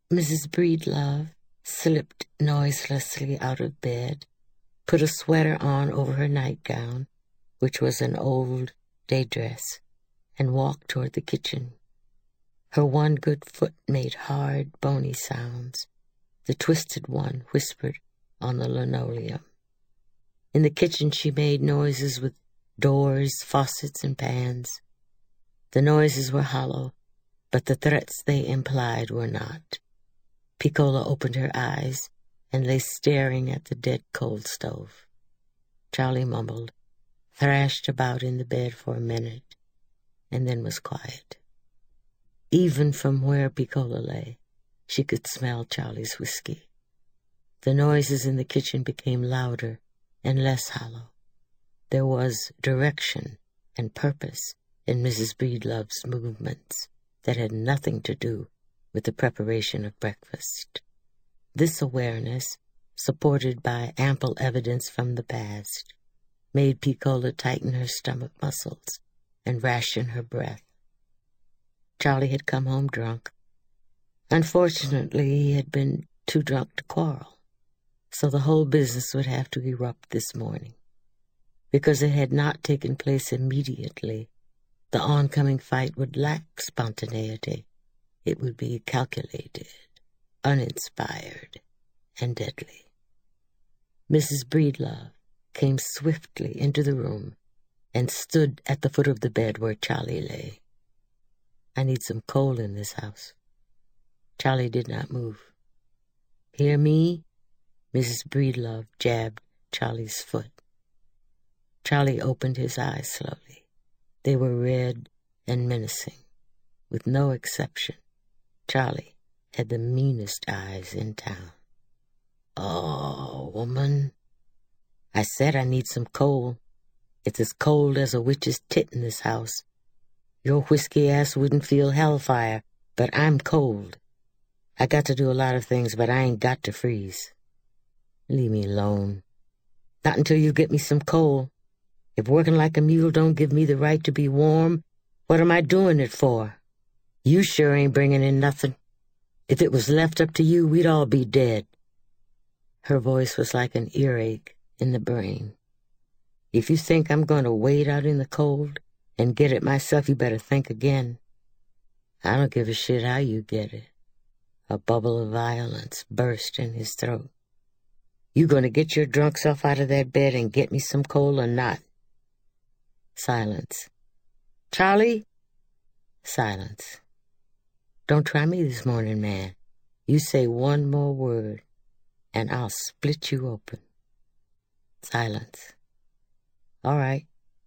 Mrs. Breedlove slipped noiselessly out of bed, put a sweater on over her nightgown, which was an old day dress, and walked toward the kitchen. Her one good foot made hard, bony sounds. The twisted one whispered on the linoleum. In the kitchen she made noises with doors, faucets, and pans. The noises were hollow, but the threats they implied were not. Piccola opened her eyes and lay staring at the dead coal stove. Charlie mumbled, thrashed about in the bed for a minute, and then was quiet. Even from where Piccola lay, she could smell Charlie's whiskey. The noises in the kitchen became louder and less hollow. There was direction and purpose in Mrs. Breedlove's movements that had nothing to do with the preparation of breakfast. This awareness, supported by ample evidence from the past, made Piccola tighten her stomach muscles and ration her breath. Charlie had come home drunk. Unfortunately, he had been too drunk to quarrel, so the whole business would have to erupt this morning. Because it had not taken place immediately, the oncoming fight would lack spontaneity. It would be calculated, uninspired, and deadly. Mrs. Breedlove came swiftly into the room and stood at the foot of the bed where Charlie lay. "I need some coal in this house." Charlie did not move. "Hear me?" Mrs. Breedlove jabbed Charlie's foot. Charlie opened his eyes slowly. They were red and menacing. With no exception, Charlie had the meanest eyes in town. "Oh, woman." "I said I need some coal. It's as cold as a witch's tit in this house. Your whiskey ass wouldn't feel hellfire, but I'm cold. I got to do a lot of things, but I ain't got to freeze. Leave me alone. Not until you get me some coal. If working like a mule don't give me the right to be warm, what am I doing it for? You sure ain't bringing in nothing. If it was left up to you, we'd all be dead." Her voice was like an earache in the brain. "If you think I'm going to wait out in the cold and get it myself, you better think again. I don't give a shit how you get it." A bubble of violence burst in his throat. "You going to get your drunk self out of that bed and get me some coal or not?" Silence. "Charlie?" Silence. "Don't try me this morning, man. You say one more word, and I'll split you open." Silence. All right.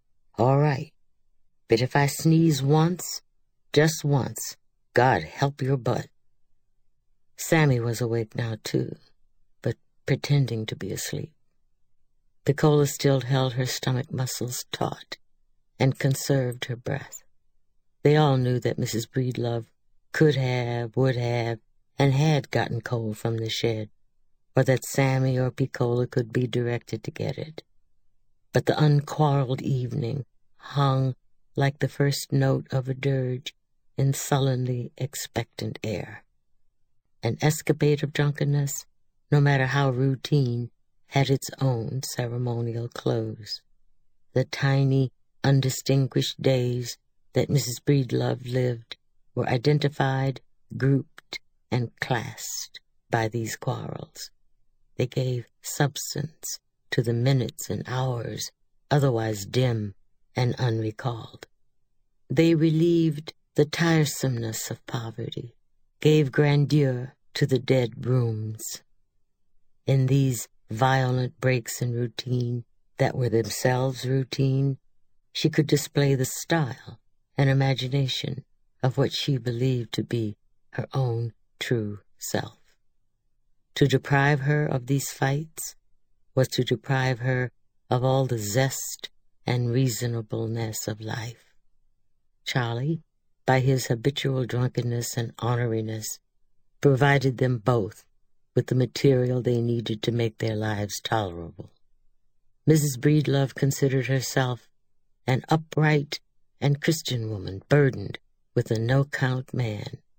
But if I sneeze once, just once, God help your butt." Sammy was awake now, too, but pretending to be asleep. Piccola still held her stomach muscles taut and conserved her breath. They all knew that Mrs. Breedlove could have, would have, and had gotten coal from the shed, or that Sammy or Piccola could be directed to get it. But the unquarreled evening hung like the first note of a dirge in sullenly expectant air. An escapade of drunkenness, no matter how routine, had its own ceremonial close. The tiny, undistinguished days that Mrs. Breedlove lived were identified, grouped, and classed by these quarrels. They gave substance to the minutes and hours otherwise dim and unrecalled. They relieved the tiresomeness of poverty, gave grandeur to the dead rooms. In these violent breaks in routine that were themselves routine, she could display the style and imagination of what she believed to be her own true self. To deprive her of these fights was to deprive her of all the zest and reasonableness of life. Charlie, by his habitual drunkenness and orneriness, provided them both with the material they needed to make their lives tolerable. Mrs. Breedlove considered herself an upright and Christian woman burdened with a no-count man,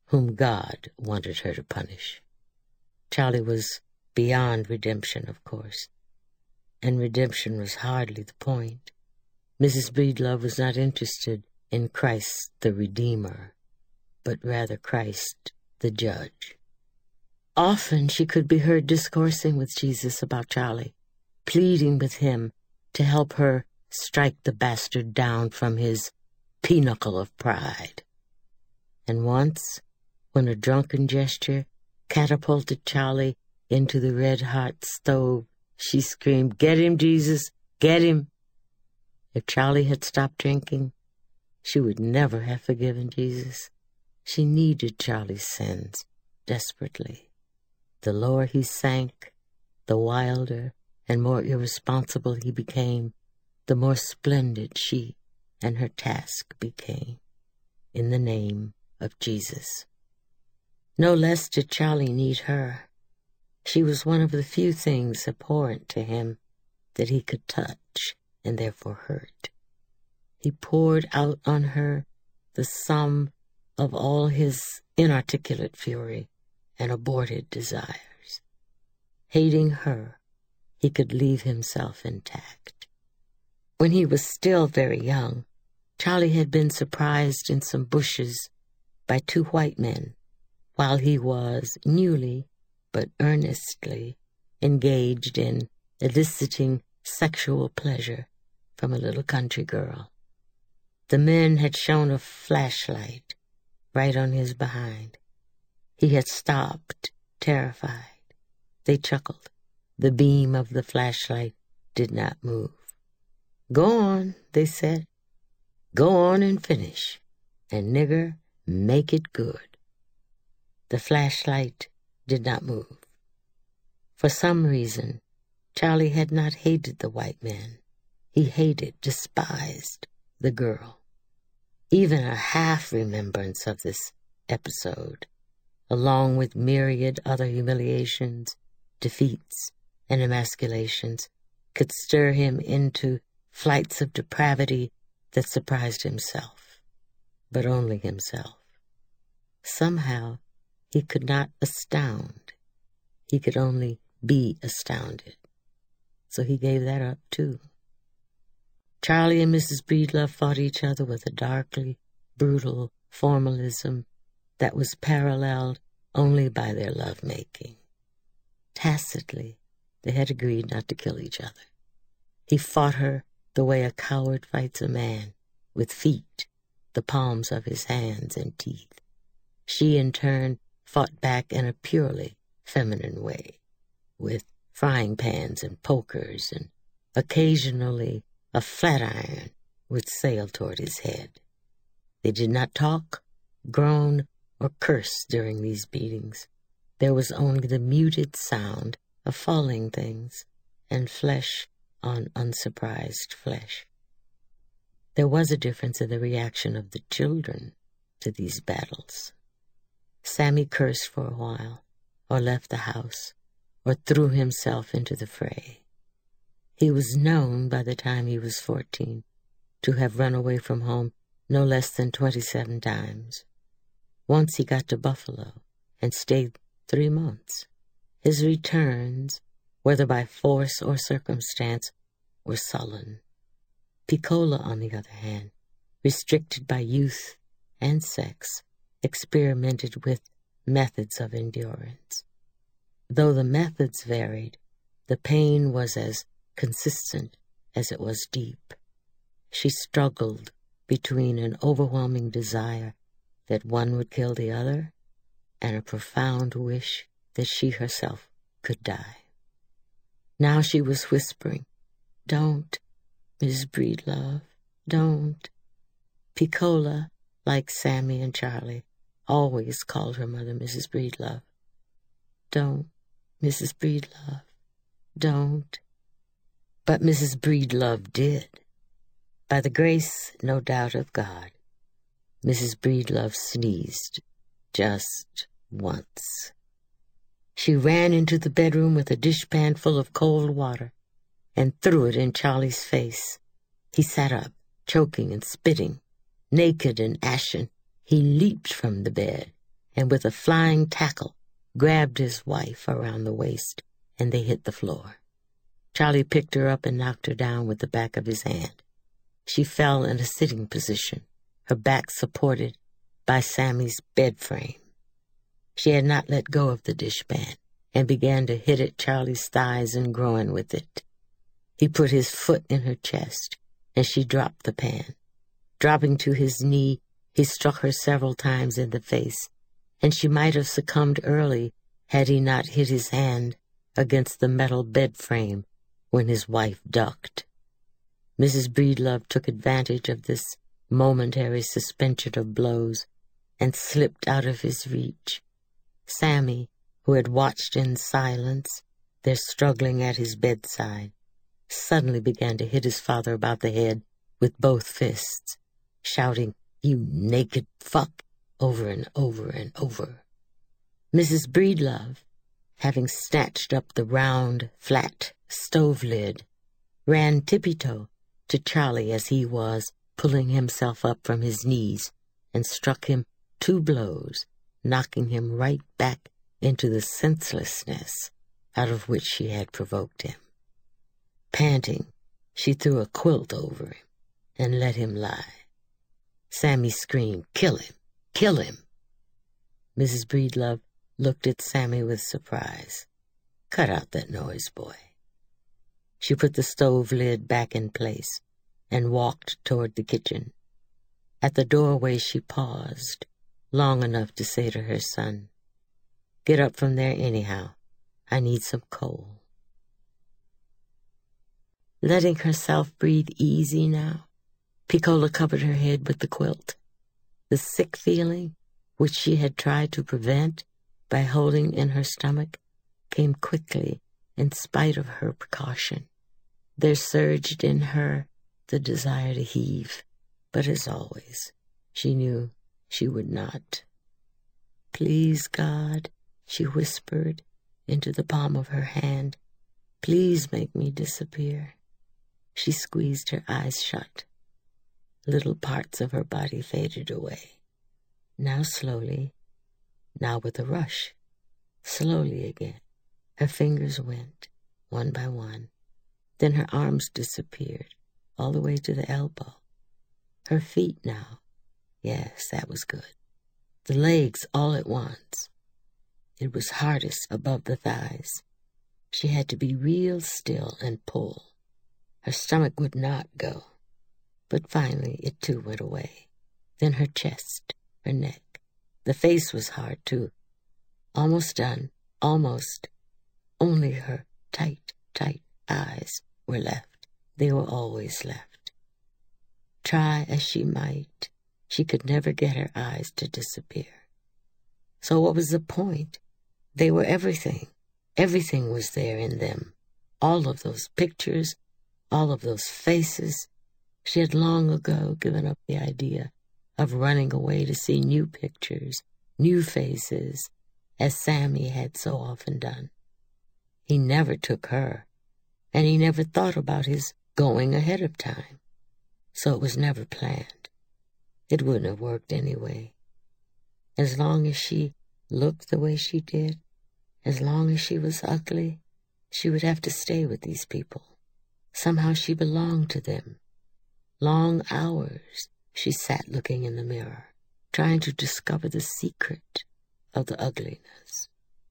whom God wanted her to punish. Charlie was beyond redemption, of course, and redemption was hardly the point. Mrs. Breedlove was not interested in Christ the Redeemer, but rather Christ the Judge. Often she could be heard discoursing with Jesus about Charlie, pleading with him to help her strike the bastard down from his pinnacle of pride. And once, when a drunken gesture catapulted Charlie into the red-hot stove, she screamed, "Get him, Jesus, get him!" If Charlie had stopped drinking, she would never have forgiven Jesus. She needed Charlie's sins desperately. The lower he sank, the wilder and more irresponsible he became, the more splendid she and her task became, in the name of Jesus. No less did Charlie need her. She was one of the few things abhorrent to him that he could touch and therefore hurt. He poured out on her the sum of all his inarticulate fury and aborted desires. Hating her, he could leave himself intact. When he was still very young, Charlie had been surprised in some bushes by two white men while he was newly but earnestly engaged in eliciting sexual pleasure from a little country girl. The men had shone a flashlight right on his behind. He had stopped, terrified. They chuckled. The beam of the flashlight did not move. "Go on," they said. "Go on and finish. And, nigger, make it good." The flashlight did not move. For some reason, Charlie had not hated the white men. He hated, despised the girl. Even a half-remembrance of this episode, along with myriad other humiliations, defeats, and emasculations, could stir him into flights of depravity that surprised himself, but only himself. Somehow, he could not astound. He could only be astounded. So he gave that up, too. Charlie and Mrs. Breedlove fought each other with a darkly brutal formalism that was paralleled only by their love-making. Tacitly, they had agreed not to kill each other. He fought her the way a coward fights a man, with feet, the palms of his hands and teeth. She, in turn, fought back in a purely feminine way, with frying pans and pokers, and occasionally a flat iron would sail toward his head. They did not talk, groan, or curse during these beatings. There was only the muted sound of falling things and flesh on unsurprised flesh. There was a difference in the reaction of the children to these battles. Sammy cursed for a while, or left the house, or threw himself into the fray. He was known, by the time he was 14, to have run away from home no less than 27 times. Once he got to Buffalo and stayed 3 months. His returns, whether by force or circumstance, were sullen. Piccola, on the other hand, restricted by youth and sex, experimented with methods of endurance. Though the methods varied, the pain was as consistent as it was deep. She struggled between an overwhelming desire that one would kill the other and a profound wish that she herself could die. Now she was whispering, "Don't, Miss Breedlove, don't." Piccola, like Sammy and Charlie, always called her mother Mrs. Breedlove. "Don't, Mrs. Breedlove, don't." But Mrs. Breedlove did. By the grace, no doubt, of God, Mrs. Breedlove sneezed just once. She ran into the bedroom with a dishpan full of cold water and threw it in Charlie's face. He sat up, choking and spitting. Naked and ashen, he leaped from the bed and with a flying tackle grabbed his wife around the waist, and they hit the floor. Charlie picked her up and knocked her down with the back of his hand. She fell in a sitting position, her back supported by Sammy's bed frame. She had not let go of the dishpan and began to hit at Charlie's thighs and groin with it. He put his foot in her chest, and she dropped the pan. Dropping to his knee, he struck her several times in the face, and she might have succumbed early had he not hit his hand against the metal bed frame when his wife ducked. Mrs. Breedlove took advantage of this momentary suspension of blows and slipped out of his reach. Sammy, who had watched in silence their struggling at his bedside, suddenly began to hit his father about the head with both fists, shouting, "You naked fuck," over and over and over. Mrs. Breedlove, having snatched up the round, flat stove lid, ran tippy-toe to Charlie as he was pulling himself up from his knees and struck him 2 blows, knocking him right back into the senselessness out of which she had provoked him. Panting, she threw a quilt over him and let him lie. Sammy screamed, "Kill him! Kill him!" Mrs. Breedlove looked at Sammy with surprise. "Cut out that noise, boy." She put the stove lid back in place and walked toward the kitchen. At the doorway she paused, long enough to say to her son, "Get up from there anyhow. I need some coal." Letting herself breathe easy now, Piccola covered her head with the quilt. The sick feeling, which she had tried to prevent by holding in her stomach, came quickly in spite of her precaution. There surged in her the desire to heave, but as always, she knew she would not. "Please, God," she whispered into the palm of her hand, "please make me disappear." She squeezed her eyes shut. Little parts of her body faded away. Now slowly, now with a rush. Slowly again. Her fingers went, one by one. Then her arms disappeared, all the way to the elbow. Her feet now. Yes, that was good. The legs all at once. It was hardest above the thighs. She had to be real still and pull. Her stomach would not go. But finally it too went away. Then her chest, her neck. The face was hard too. Almost done, almost. Only her tight, tight eyes were left. They were always left. Try as she might, she could never get her eyes to disappear. So what was the point? They were everything. Everything was there in them. All of those pictures, all of those faces. She had long ago given up the idea of running away to see new pictures, new faces, as Sammy had so often done. He never took her, and he never thought about his going ahead of time. So it was never planned. It wouldn't have worked anyway. As long as she looked the way she did, as long as she was ugly, she would have to stay with these people. Somehow she belonged to them. Long hours she sat looking in the mirror, trying to discover the secret of the ugliness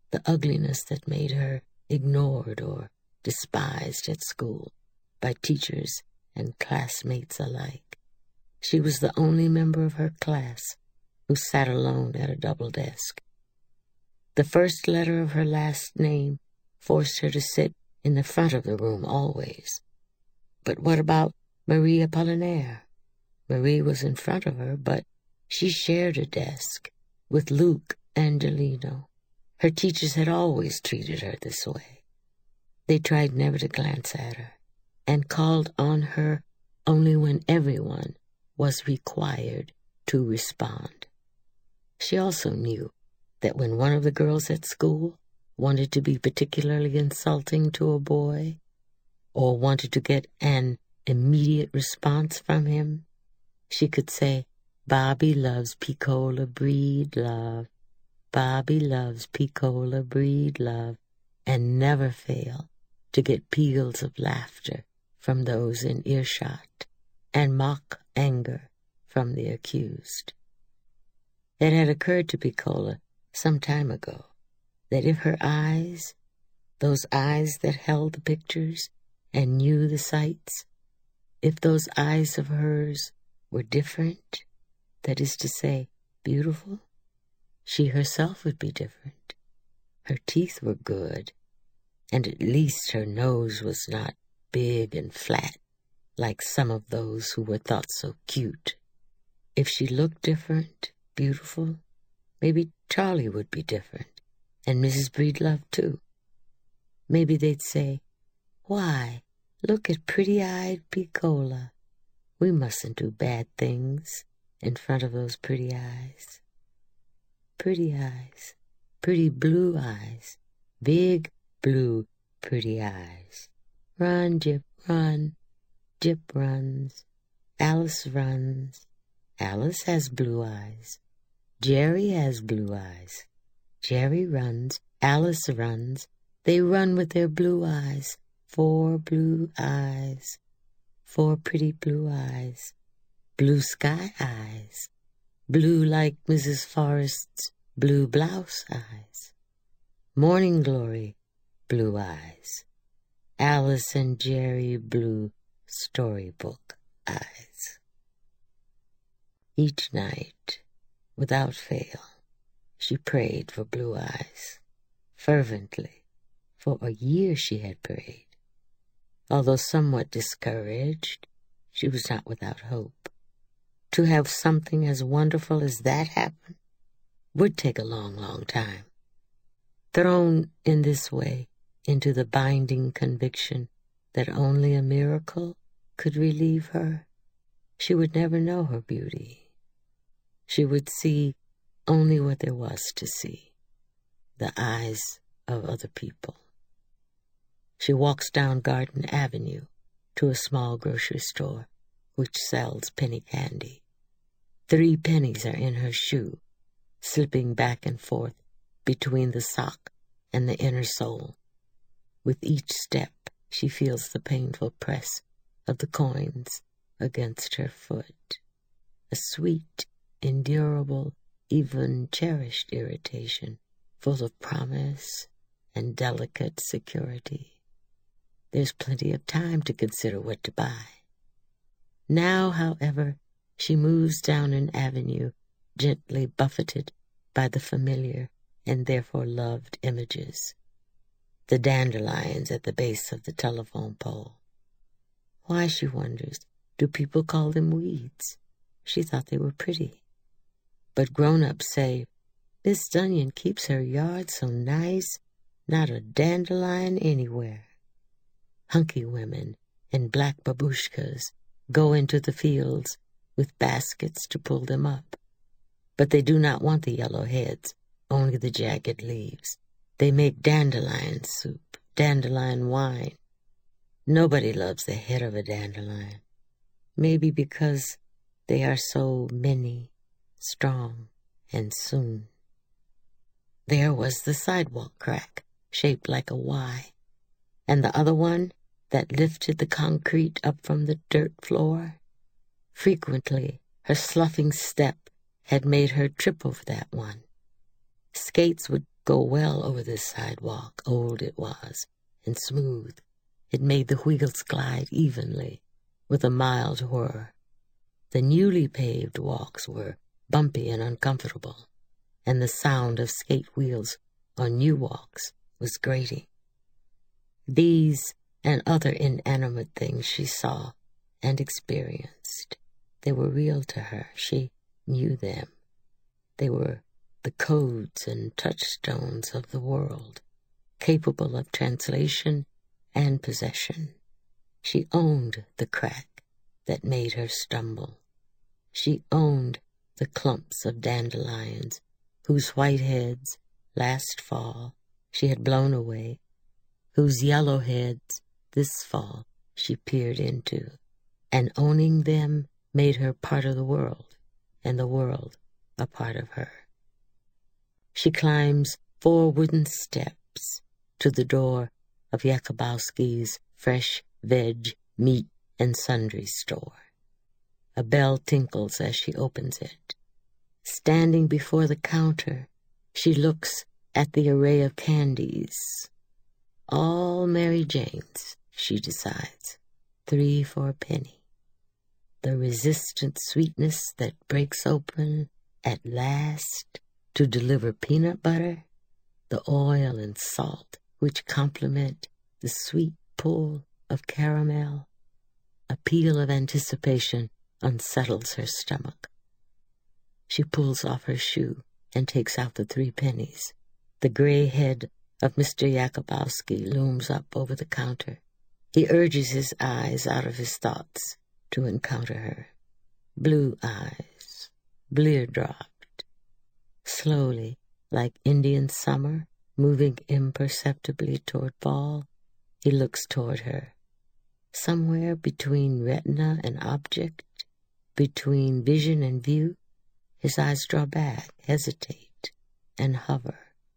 that made her ignored or despised at school by teachers and classmates alike. She was the only member of her class who sat alone at a double desk. The first letter of her last name forced her to sit in the front of the room always. But what about Marie Apollinaire? Marie was in front of her, but she shared a desk with Luke Angelino. Her teachers had always treated her this way. They tried never to glance at her and called on her only when everyone was required to respond. She also knew that when one of the girls at school wanted to be particularly insulting to a boy or wanted to get an immediate response from him, she could say, "Bobby loves Piccola Breedlove," Bobby loves Piccola Breedlove and never fail to get peals of laughter from those in earshot and mock anger from the accused. It had occurred to Piccola some time ago that if her eyes, those eyes that held the pictures and knew the sights, if those eyes of hers were different, that is to say, beautiful, she herself would be different. Her teeth were good, and at least her nose was not big and flat like some of those who were thought so cute. If she looked different, beautiful, maybe Charlie would be different, and Mrs. Breedlove too. Maybe they'd say, "Why, look at pretty-eyed Piccola. We mustn't do bad things in front of those pretty eyes." Pretty eyes, pretty blue eyes, big blue pretty eyes. Run, Gyp, run. Gyp runs. Alice runs. Alice has blue eyes. Jerry has blue eyes. Jerry runs. Alice runs. They run with their blue eyes. 4 blue eyes. 4 pretty blue eyes. Blue sky eyes. Blue like Mrs. Forrest's blue blouse eyes. Morning Glory, blue eyes. Alice and Jerry, blue storybook eyes. Each night, without fail, she prayed for blue eyes. Fervently, for a year she had prayed. Although somewhat discouraged, she was not without hope. To have something as wonderful as that happen would take a long, long time. Thrown in this way into the binding conviction that only a miracle could relieve her, she would never know her beauty. She would see only what there was to see, the eyes of other people. She walks down Garden Avenue to a small grocery store which sells penny candy. 3 pennies are in her shoe, slipping back and forth between the sock and the inner sole. With each step, she feels the painful press of the coins against her foot. A sweet, endurable, even cherished irritation, full of promise and delicate security. There's plenty of time to consider what to buy. Now, however, she moves down an avenue, gently buffeted by the familiar and therefore loved images. The dandelions at the base of the telephone pole. Why, she wonders, do people call them weeds? She thought they were pretty. But grown-ups say, "Miss Dunyan keeps her yard so nice, not a dandelion anywhere." Hunky women in black babushkas go into the fields with baskets to pull them up. But they do not want the yellow heads, only the jagged leaves. They make dandelion soup, dandelion wine. Nobody loves the head of a dandelion. Maybe because they are so many, strong, and soon. There was the sidewalk crack, shaped like a Y, and the other one that lifted the concrete up from the dirt floor. Frequently, her sloughing step had made her trip over that one. Skates would go well over this sidewalk, old it was, and smooth. It made the wheels glide evenly, with a mild whir. The newly paved walks were bumpy and uncomfortable, and the sound of skate wheels on new walks was grating. These and other inanimate things she saw and experienced. They were real to her. She knew them. They were the codes and touchstones of the world, capable of translation and possession. She owned the crack that made her stumble. She owned the clumps of dandelions whose white heads, last fall, she had blown away, whose yellow heads, this fall, she peered into, and owning them made her part of the world, and the world a part of her. She climbs 4 wooden steps to the door of Jakubowski's fresh veg, meat, and sundry store. A bell tinkles as she opens it. Standing before the counter, she looks at the array of candies. All Mary Jane's, she decides, 3 for a penny. The resistant sweetness that breaks open at last to deliver peanut butter, the oil and salt which complement the sweet pull of caramel. A peal of anticipation unsettles her stomach. She pulls off her shoe and takes out the 3 pennies. The gray head of Mr. Jakubowski looms up over the counter. He urges his eyes out of his thoughts to encounter her. Blue eyes, blear-dropped. Slowly, like Indian summer, moving imperceptibly toward fall, he looks toward her. Somewhere between retina and object, between vision and view, his eyes draw back, hesitate, and hover.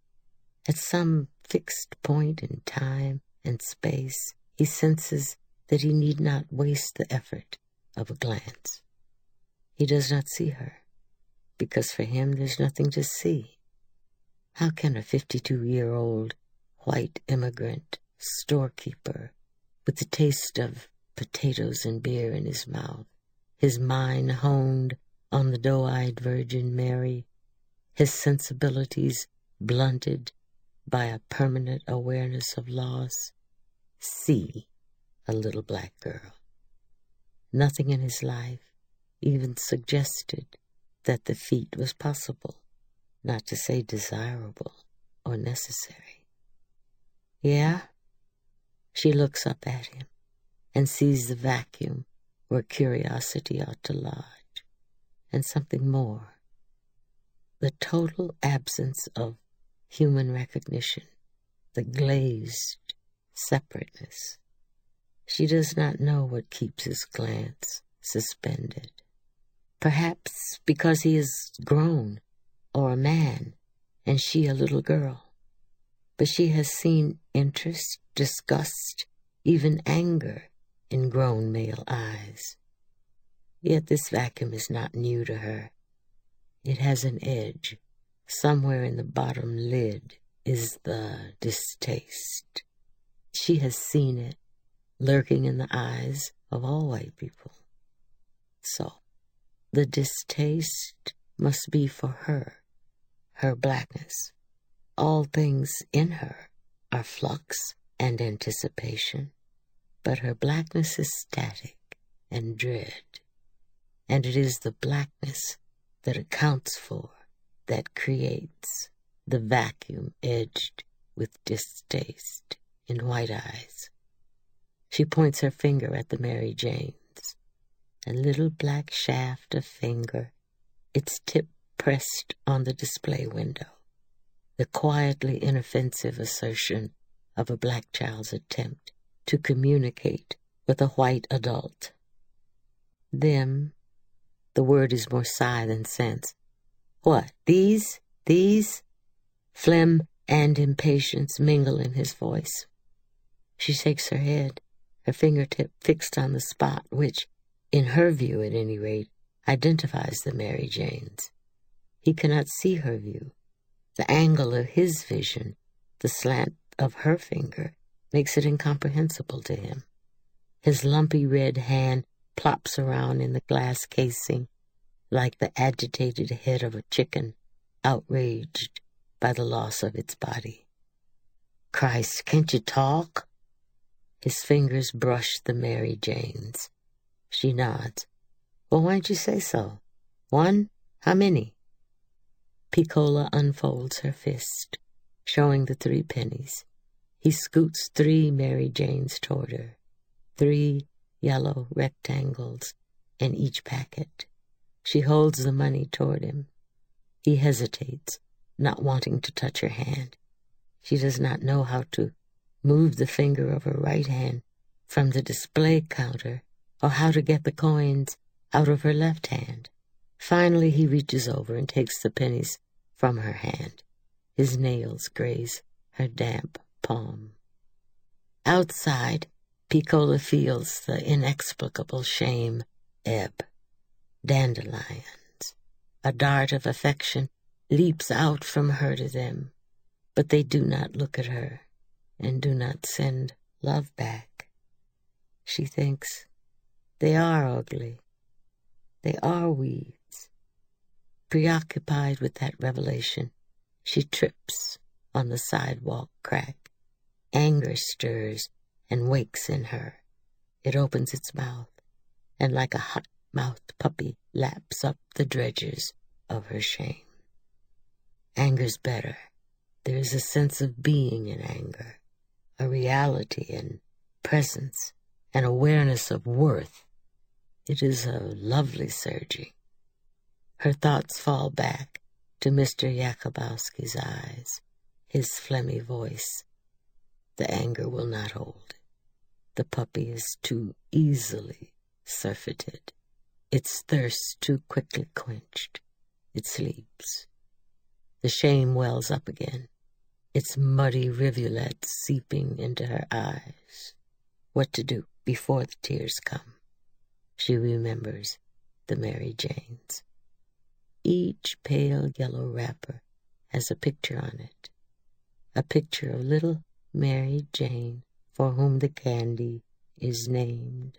At some fixed point in time and space, he senses that he need not waste the effort of a glance. He does not see her, because for him there's nothing to see. How can a 52-year-old white immigrant storekeeper, with the taste of potatoes and beer in his mouth, his mind honed on the doe-eyed Virgin Mary, his sensibilities blunted by a permanent awareness of loss, see a little black girl? Nothing in his life even suggested that the feat was possible, not to say desirable or necessary. Yeah? She looks up at him and sees the vacuum where curiosity ought to lodge, and something more. The total absence of human recognition, the glazed separateness. She does not know what keeps his glance suspended. Perhaps because he is grown, or a man, and she a little girl. But she has seen interest, disgust, even anger in grown male eyes. Yet this vacuum is not new to her. It has an edge. Somewhere in the bottom lid is the distaste. She has seen it lurking in the eyes of all white people. So, the distaste must be for her blackness. All things in her are flux and anticipation, but her blackness is static and dread, and it is the blackness that accounts for, that creates the vacuum edged with distaste in white eyes. She points her finger at the Mary Janes, a little black shaft of finger, its tip pressed on the display window, the quietly inoffensive assertion of a black child's attempt to communicate with a white adult. Them, the word is more sigh than sense. What, these? Phlegm and impatience mingle in his voice. She shakes her head, her fingertip fixed on the spot which, in her view at any rate, identifies the Mary Janes. He cannot see her view. The angle of his vision, the slant of her finger, makes it incomprehensible to him. His lumpy red hand plops around in the glass casing like the agitated head of a chicken outraged by the loss of its body. Christ, can't you talk? His fingers brush the Mary Janes. She nods. Well, why don't you say so? 1? How many? Piccola unfolds her fist, showing the 3 pennies. He scoots 3 Mary Janes toward her, 3 yellow rectangles in each packet. She holds the money toward him. He hesitates, not wanting to touch her hand. She does not know how to move the finger of her right hand from the display counter or how to get the coins out of her left hand. Finally, he reaches over and takes the pennies from her hand. His nails graze her damp palm. Outside, Piccola feels the inexplicable shame ebb. Dandelions. A dart of affection leaps out from her to them, but they do not look at her and do not send love back. She thinks, they are ugly. They are weeds. Preoccupied with that revelation, she trips on the sidewalk crack. Anger stirs and wakes in her. It opens its mouth, and like a hot-mouthed puppy laps up the dredges of her shame. Anger's better. There is a sense of being in anger, a reality and presence, an awareness of worth. It is a lovely surging. Her thoughts fall back to Mr. Jakubowski's eyes, his phlegmy voice. The anger will not hold. The puppy is too easily surfeited. Its thirst too quickly quenched. It sleeps. The shame wells up again, its muddy rivulet seeping into her eyes. What to do before the tears come? She remembers the Mary Janes. Each pale yellow wrapper has a picture on it, a picture of little Mary Jane, for whom the candy is named.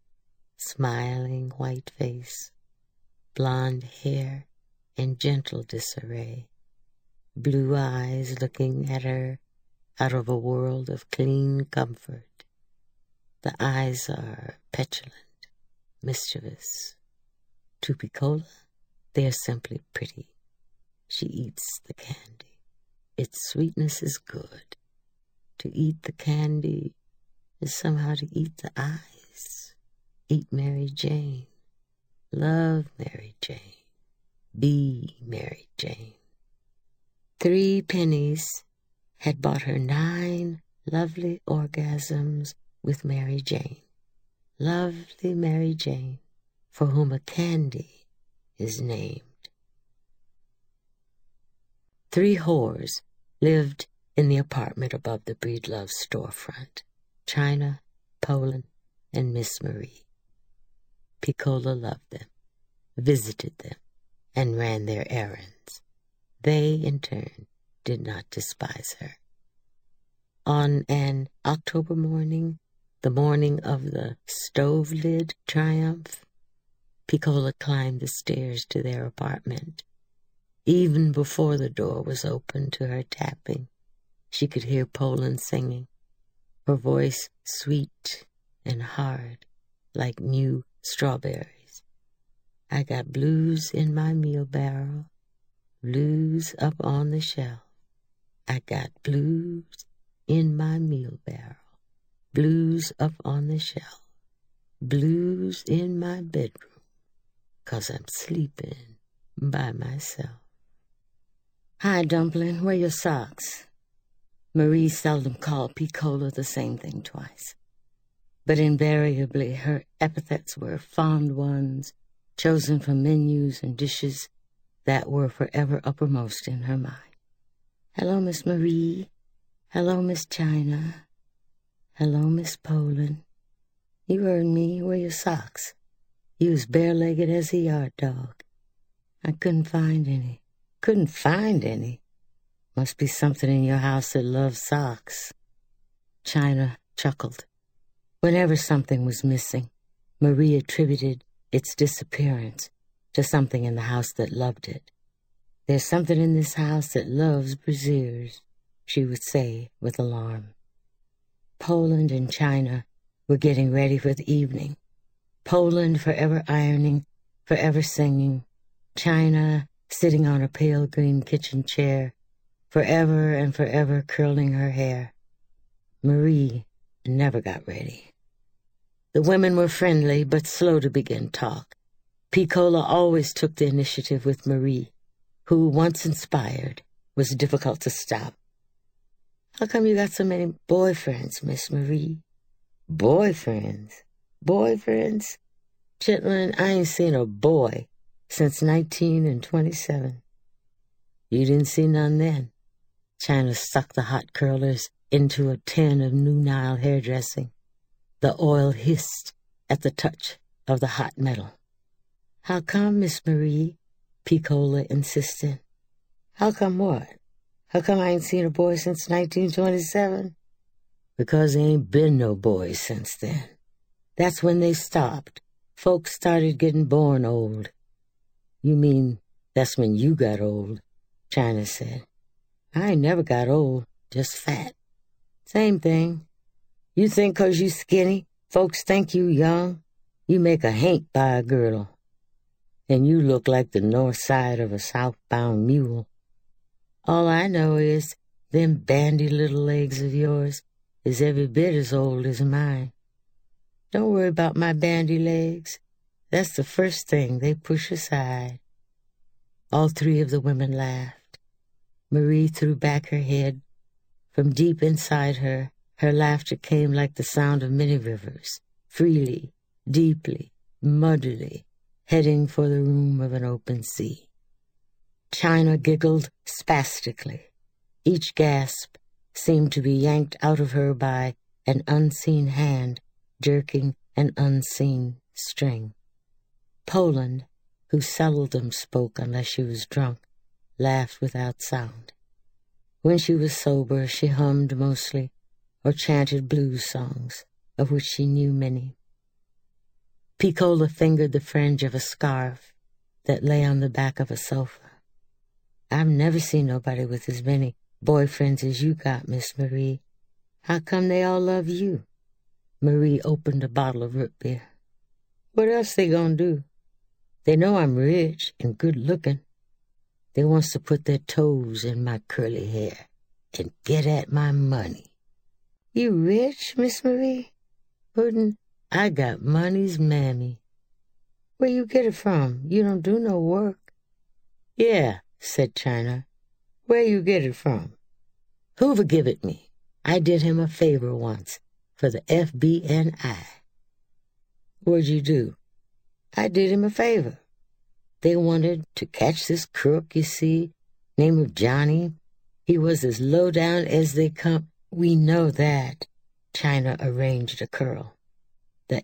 Smiling white face, blonde hair in gentle disarray, blue eyes looking at her out of a world of clean comfort. The eyes are petulant, mischievous. To Piccola, they are simply pretty. She eats the candy. Its sweetness is good. To eat the candy is somehow to eat the eyes. Eat Mary Jane. Love Mary Jane. Be Mary Jane. 3 pennies had bought her 9 lovely orgasms with Mary Jane. Lovely Mary Jane, for whom a candy is named. 3 whores lived in the apartment above the Breedlove storefront. China, Poland, and Miss Marie. Piccola loved them, visited them, and ran their errands. They, in turn, did not despise her. On an October morning, the morning of the stove-lid triumph, Piccola climbed the stairs to their apartment. Even before the door was open to her tapping, she could hear Poland singing, her voice sweet and hard like new strawberries. I got blues in my meal barrel, blues up on the shelf. I got blues in my meal barrel, blues up on the shelf, blues in my bedroom, 'cause I'm sleeping by myself. Hi, Dumpling, where your socks? Marie seldom called Piccola the same thing twice, but invariably her epithets were fond ones, chosen from menus and dishes that were forever uppermost in her mind. Hello, Miss Marie. Hello, Miss China. Hello, Miss Poland. You heard me. Where your socks? You was bare-legged as a yard dog. I couldn't find any. Couldn't find any. Must be something in your house that loves socks. China chuckled. Whenever something was missing, Marie attributed its disappearance to something in the house that loved it. There's something in this house that loves brassieres, she would say with alarm. Poland and China were getting ready for the evening. Poland forever ironing, forever singing. China sitting on a pale green kitchen chair, forever and forever curling her hair. Marie never got ready. The women were friendly but slow to begin talk. Piccola always took the initiative with Marie, who, once inspired, was difficult to stop. How come you got so many boyfriends, Miss Marie? Boyfriends? Boyfriends? Chitlin, I ain't seen a boy since 1927. You didn't see none then. China sucked the hot curlers into a tin of New Nile hairdressing. The oil hissed at the touch of the hot metal. "How come, Miss Marie?" Piccola insisted. "How come what? How come I ain't seen a boy since 1927? Because there ain't been no boys since then. That's when they stopped. Folks started getting born old." "You mean that's when you got old?" China said. "I ain't never got old, just fat." "Same thing. You think 'cause you skinny, folks think you young? You make a haint by a girdle. And you look like the north side of a southbound mule. All I know is them bandy little legs of yours is every bit as old as mine. Don't worry about my bandy legs. That's the first thing they push aside." All three of the women laughed. Marie threw back her head. From deep inside her, her laughter came like the sound of many rivers, freely, deeply, muddily, heading for the room of an open sea. China giggled spastically. Each gasp seemed to be yanked out of her by an unseen hand jerking an unseen string. Poland, who seldom spoke unless she was drunk, laughed without sound. When she was sober, she hummed mostly, or chanted blues songs, of which she knew many. Piccola fingered the fringe of a scarf that lay on the back of a sofa. "I've never seen nobody with as many boyfriends as you got, Miss Marie. How come they all love you?" Marie opened a bottle of root beer. "What else they gonna do? They know I'm rich and good-looking. They wants to put their toes in my curly hair and get at my money." "You rich, Miss Marie?" "Puddin', I got money's mammy." "Where you get it from? You don't do no work." "Yeah," said China. "Where you get it from? Hoover give it me. I did him a favor once for the FBI. "What'd you do?" "I did him a favor. They wanted to catch this crook, you see, name of Johnny. He was as low down as they come." "We know that." China arranged a curl. "The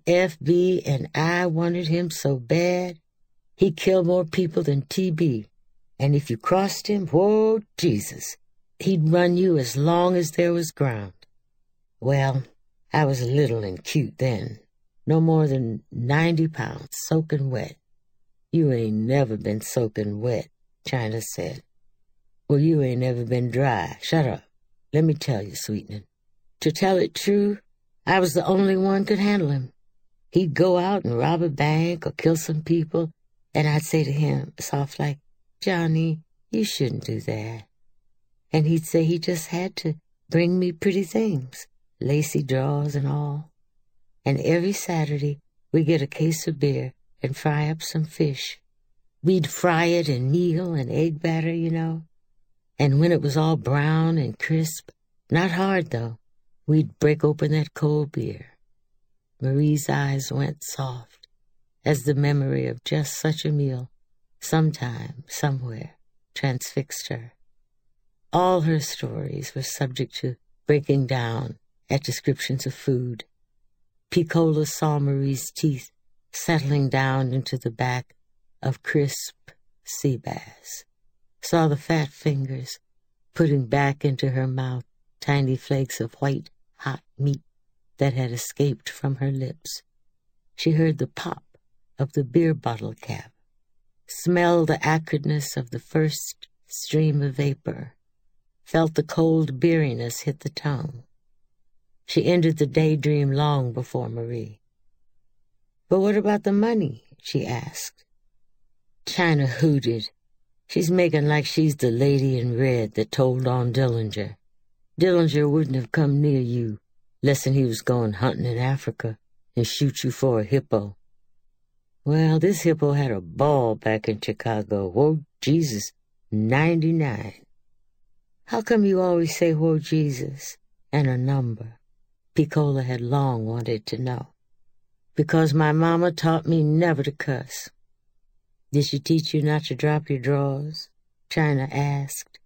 FBI wanted him so bad. He killed more people than TB. And if you crossed him, whoa, Jesus, he'd run you as long as there was ground. Well, I was little and cute then. No more than 90 pounds, soaking wet." "You ain't never been soaking wet," China said. "Well, you ain't never been dry. Shut up. Let me tell you, sweetening. To tell it true, I was the only one could handle him. He'd go out and rob a bank or kill some people, and I'd say to him, soft like, 'Johnny, you shouldn't do that.' And he'd say he just had to bring me pretty things, lacy drawers and all. And every Saturday we'd get a case of beer and fry up some fish. We'd fry it in meal and egg batter, you know. And when it was all brown and crisp, not hard though, we'd break open that cold beer." Marie's eyes went soft as the memory of just such a meal, sometime, somewhere, transfixed her. All her stories were subject to breaking down at descriptions of food. Piccola saw Marie's teeth settling down into the back of crisp sea bass, saw the fat fingers putting back into her mouth tiny flakes of white, hot meat that had escaped from her lips. She heard the pop of the beer bottle cap, smelled the acridness of the first stream of vapor, felt the cold beeriness hit the tongue. She ended the daydream long before Marie. "But what about the money?" she asked. China hooted. "She's making like she's the lady in red that told on Dillinger. Dillinger wouldn't have come near you less'n he was going hunting in Africa and shoot you for a hippo. Well, this hippo had a ball back in Chicago. Whoa, Jesus, 99. How come you always say whoa, Jesus, and a number?" Piccola had long wanted to know. "Because my mama taught me never to cuss." "Did she teach you not to drop your drawers?" China asked.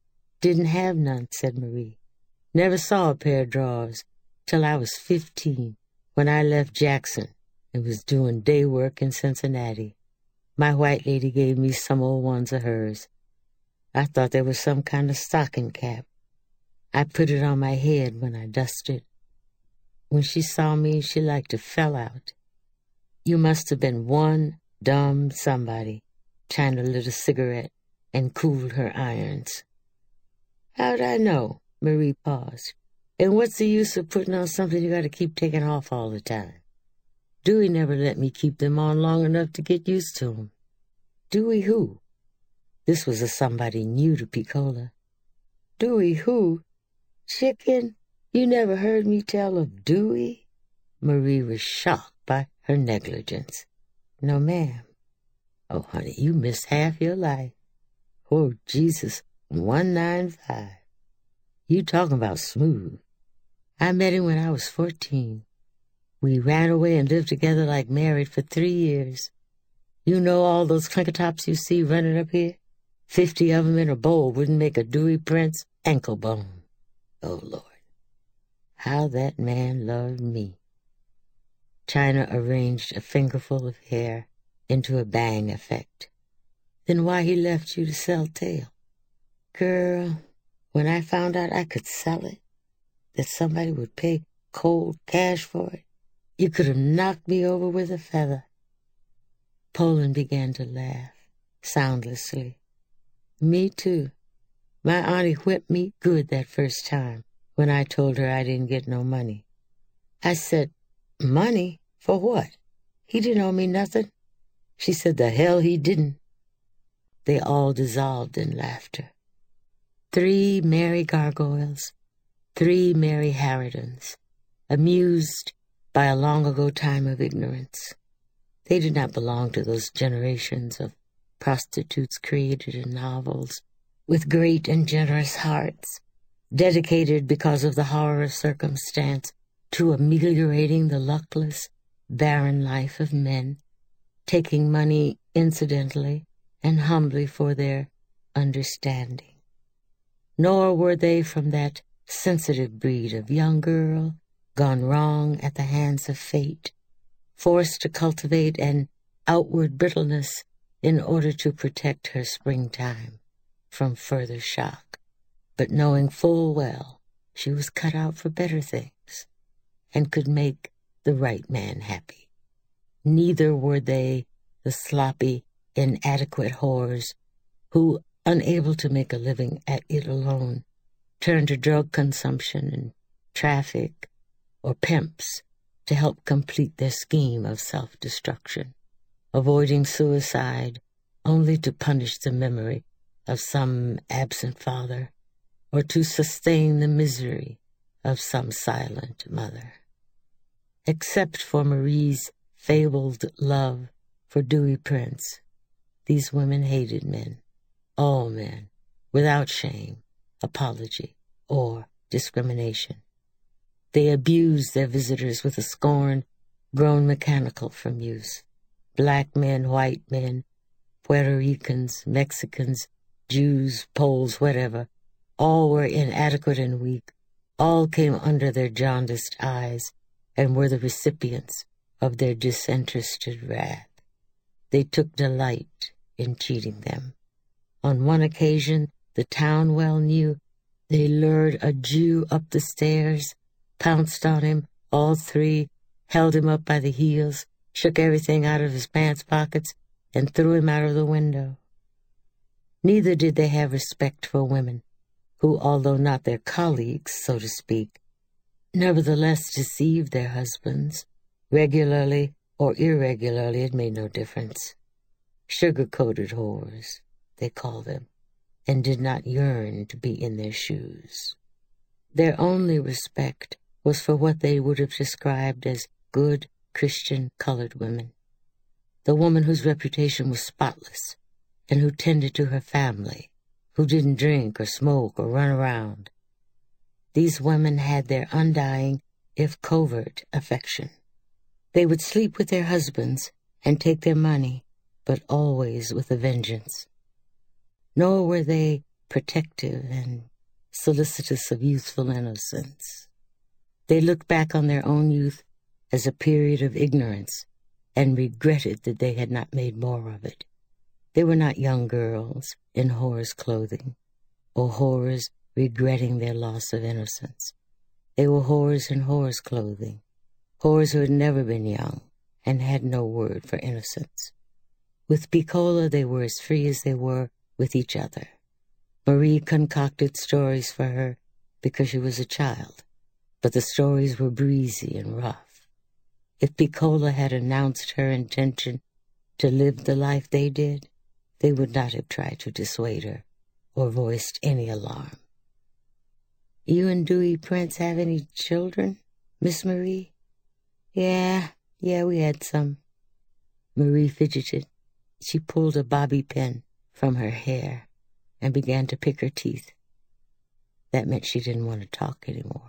Didn't have none, said Marie. Never saw a pair of drawers till I was 15, when I left Jackson and was doing day work in Cincinnati. My white lady gave me some old ones of hers. I thought they were some kind of stocking cap. I put it on my head when I dusted. When she saw me, she like to fell out. You must have been one dumb somebody. China lit a cigarette and cooled her irons. How'd I know? Marie paused. And what's the use of putting on something you got to keep taking off all the time? Dewey never let me keep them on long enough to get used to them. Dewey who? This was a somebody new to Piccola. Dewey who? Chicken? You never heard me tell of Dewey? Marie was shocked by her negligence. No, ma'am. Oh, honey, you missed half your life. Oh, Jesus, 195. You talking about smooth. I met him when I was 14. We ran away and lived together like married for 3 years. You know all those clinker-tops you see running up here? 50 of them in a bowl wouldn't make a Dewey Prince ankle bone. Oh, Lord, how that man loved me. China arranged a fingerful of hair into a bang effect. Then why he left you to sell tail? Girl, when I found out I could sell it, that somebody would pay cold cash for it, you could have knocked me over with a feather. Poland began to laugh, soundlessly. Me too. My auntie whipped me good that first time when I told her I didn't get no money. I said, money? For what? He didn't owe me nothing. She said, the hell he didn't. They all dissolved in laughter. 3 merry gargoyles, 3 merry harridans, amused by a long-ago time of ignorance. They did not belong to those generations of prostitutes created in novels with great and generous hearts, dedicated because of the horror of circumstance to ameliorating the luckless, barren life of men, taking money incidentally and humbly for their understanding. Nor were they from that sensitive breed of young girl gone wrong at the hands of fate, forced to cultivate an outward brittleness in order to protect her springtime from further shock, but knowing full well she was cut out for better things and could make the right man happy. Neither were they the sloppy, inadequate whores who, unable to make a living at it alone, turn to drug consumption and traffic or pimps to help complete their scheme of self-destruction, avoiding suicide only to punish the memory of some absent father or to sustain the misery of some silent mother. Except for Marie's fabled love for Dewey Prince, these women hated men, all men, without shame, apology, or discrimination. They abused their visitors with a scorn grown mechanical from use. Black men, white men, Puerto Ricans, Mexicans, Jews, Poles, whatever, all were inadequate and weak, all came under their jaundiced eyes and were the recipients of their disinterested wrath. They took delight in cheating them. On one occasion, the town well knew, they lured a Jew up the stairs, pounced on him, all 3, held him up by the heels, shook everything out of his pants pockets, and threw him out of the window. Neither did they have respect for women, who, although not their colleagues, so to speak, nevertheless deceived their husbands, regularly or irregularly, it made no difference. Sugar-coated whores, they called them, and did not yearn to be in their shoes. Their only respect was for what they would have described as good Christian colored women, the woman whose reputation was spotless and who tended to her family, who didn't drink or smoke or run around. These women had their undying, if covert, affection. They would sleep with their husbands and take their money, but always with a vengeance. Nor were they protective and solicitous of youthful innocence. They looked back on their own youth as a period of ignorance and regretted that they had not made more of it. They were not young girls in whore's clothing, or whores regretting their loss of innocence. They were whores in whore's clothing, whores who had never been young and had no word for innocence. With Piccola, they were as free as they were with each other. Marie concocted stories for her because she was a child, but the stories were breezy and rough. If Piccola had announced her intention to live the life they did, they would not have tried to dissuade her or voiced any alarm. "You and Dewey Prince have any children, Miss Marie?" Yeah, we had some." Marie fidgeted. She pulled a bobby pin from her hair and began to pick her teeth. That meant she didn't want to talk anymore.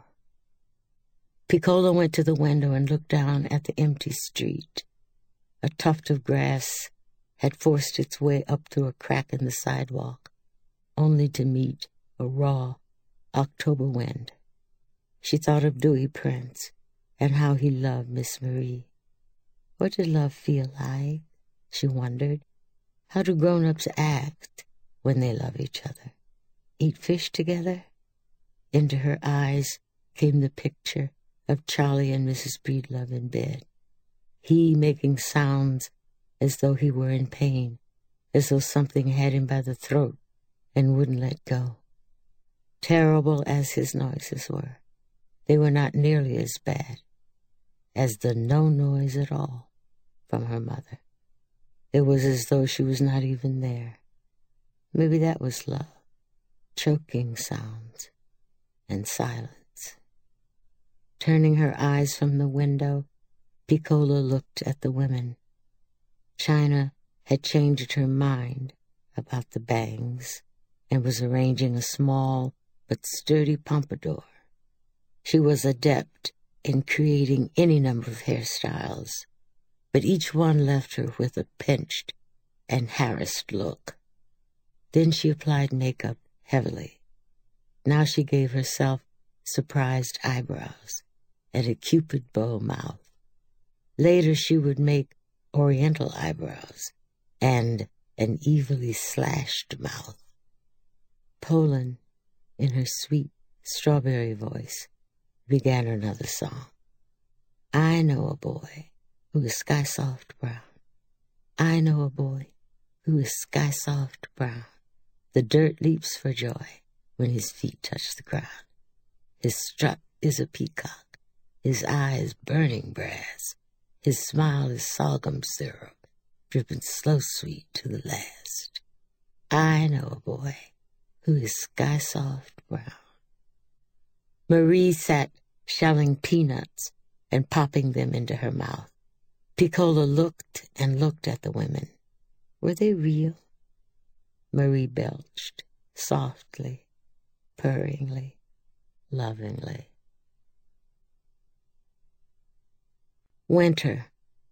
Piccola went to the window and looked down at the empty street. A tuft of grass had forced its way up through a crack in the sidewalk, only to meet a raw October wind. She thought of Dewey Prince and how he loved Miss Marie. What did love feel like? She wondered. How do grown-ups act when they love each other? Eat fish together? Into her eyes came the picture of Charlie and Mrs. Breedlove in bed. He making sounds as though he were in pain, as though something had him by the throat and wouldn't let go. Terrible as his noises were, they were not nearly as bad as the no noise at all from her mother. It was as though she was not even there. Maybe that was love, choking sounds and silence. Turning her eyes from the window, Piccola looked at the women. China had changed her mind about the bangs and was arranging a small but sturdy pompadour. She was adept in creating any number of hairstyles, but each one left her with a pinched and harassed look. Then she applied makeup heavily. Now she gave herself surprised eyebrows and a cupid bow mouth. Later she would make oriental eyebrows and an evilly slashed mouth. Poland, in her sweet strawberry voice, began another song. I know a boy who is sky-soft brown. I know a boy who is sky-soft brown. The dirt leaps for joy when his feet touch the ground. His strut is a peacock, his eyes burning brass. His smile is sorghum syrup, dripping slow sweet to the last. I know a boy who is sky-soft brown. Marie sat shelling peanuts and popping them into her mouth. Piccola looked and looked at the women. Were they real? Marie belched, softly, purringly, lovingly. Winter.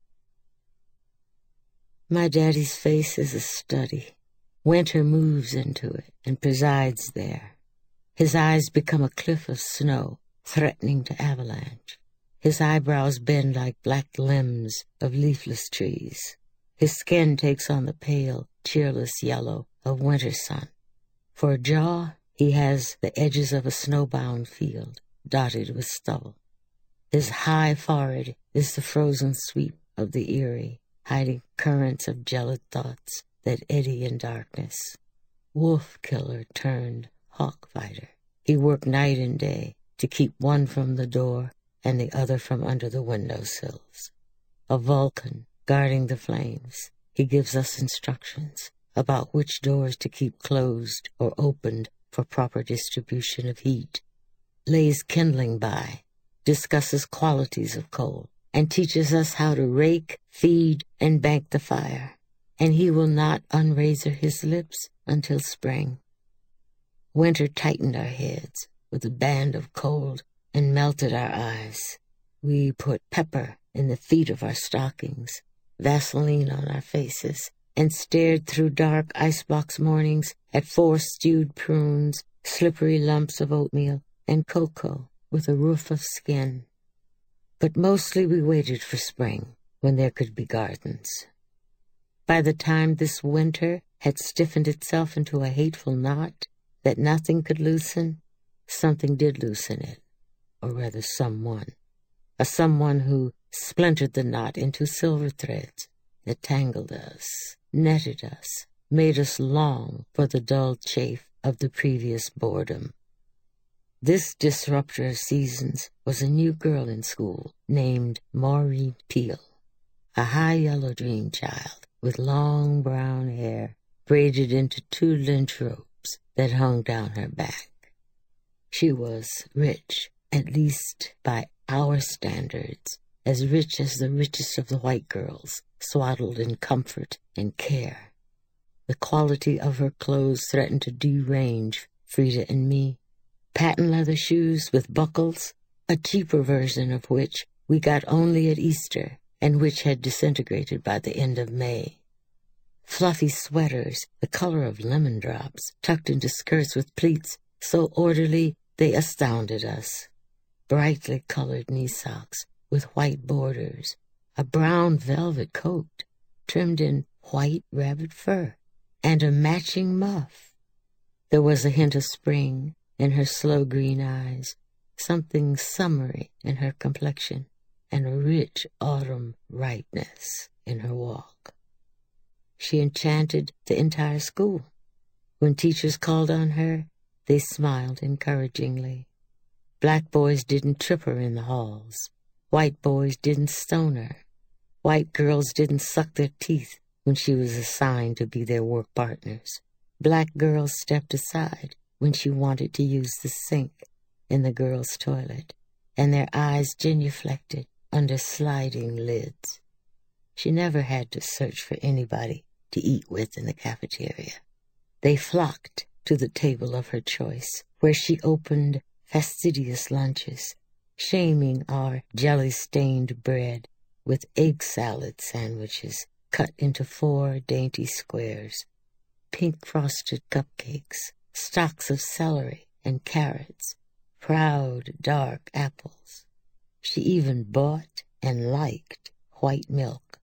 My daddy's face is a study. Winter moves into it and presides there. His eyes become a cliff of snow, threatening to avalanche. His eyebrows bend like black limbs of leafless trees. His skin takes on the pale, cheerless yellow of winter sun. For a jaw, he has the edges of a snowbound field, dotted with stubble. His high forehead is the frozen sweep of the Erie, hiding currents of gelid thoughts that eddy in darkness. Wolf killer turned hawk fighter. He worked night and day to keep one from the door and the other from under the windowsills. A Vulcan guarding the flames, he gives us instructions about which doors to keep closed or opened for proper distribution of heat. Lays kindling by, discusses qualities of coal, and teaches us how to rake, feed, and bank the fire. And he will not unrazor his lips until spring. Winter tightened our heads with a band of cold and melted our eyes. We put pepper in the feet of our stockings, Vaseline on our faces, and stared through dark icebox mornings at 4 stewed prunes slippery lumps of oatmeal and cocoa with a roof of skin. But mostly we waited for spring, when there could be gardens. By the time this winter had stiffened itself into a hateful knot that nothing could loosen, something did loosen it, or rather someone. A someone who splintered the knot into silver threads that tangled us, netted us, made us long for the dull chafe of the previous boredom. This disruptor of seasons was a new girl in school named Maureen Peel, a high yellow dream child with long brown hair braided into 2 lynch ropes that hung down her back. She was rich, at least by our standards, as rich as the richest of the white girls, swaddled in comfort and care. The quality of her clothes threatened to derange Frida and me. Patent leather shoes with buckles, a cheaper version of which we got only at Easter and which had disintegrated by the end of May. Fluffy sweaters, the color of lemon drops, tucked into skirts with pleats so orderly they astounded us. Brightly colored knee socks with white borders, a brown velvet coat trimmed in white rabbit fur, and a matching muff. There was a hint of spring in her slow green eyes, something summery in her complexion, and a rich autumn ripeness in her walk. She enchanted the entire school. When teachers called on her, they smiled encouragingly. Black boys didn't trip her in the halls. White boys didn't stone her. White girls didn't suck their teeth when she was assigned to be their work partners. Black girls stepped aside when she wanted to use the sink in the girls' toilet, and their eyes genuflected under sliding lids. She never had to search for anybody to eat with in the cafeteria. They flocked to the table of her choice, where she opened fastidious lunches, shaming our jelly-stained bread with egg salad sandwiches cut into 4 dainty squares, pink frosted cupcakes, stalks of celery and carrots, proud dark apples. She even bought and liked white milk.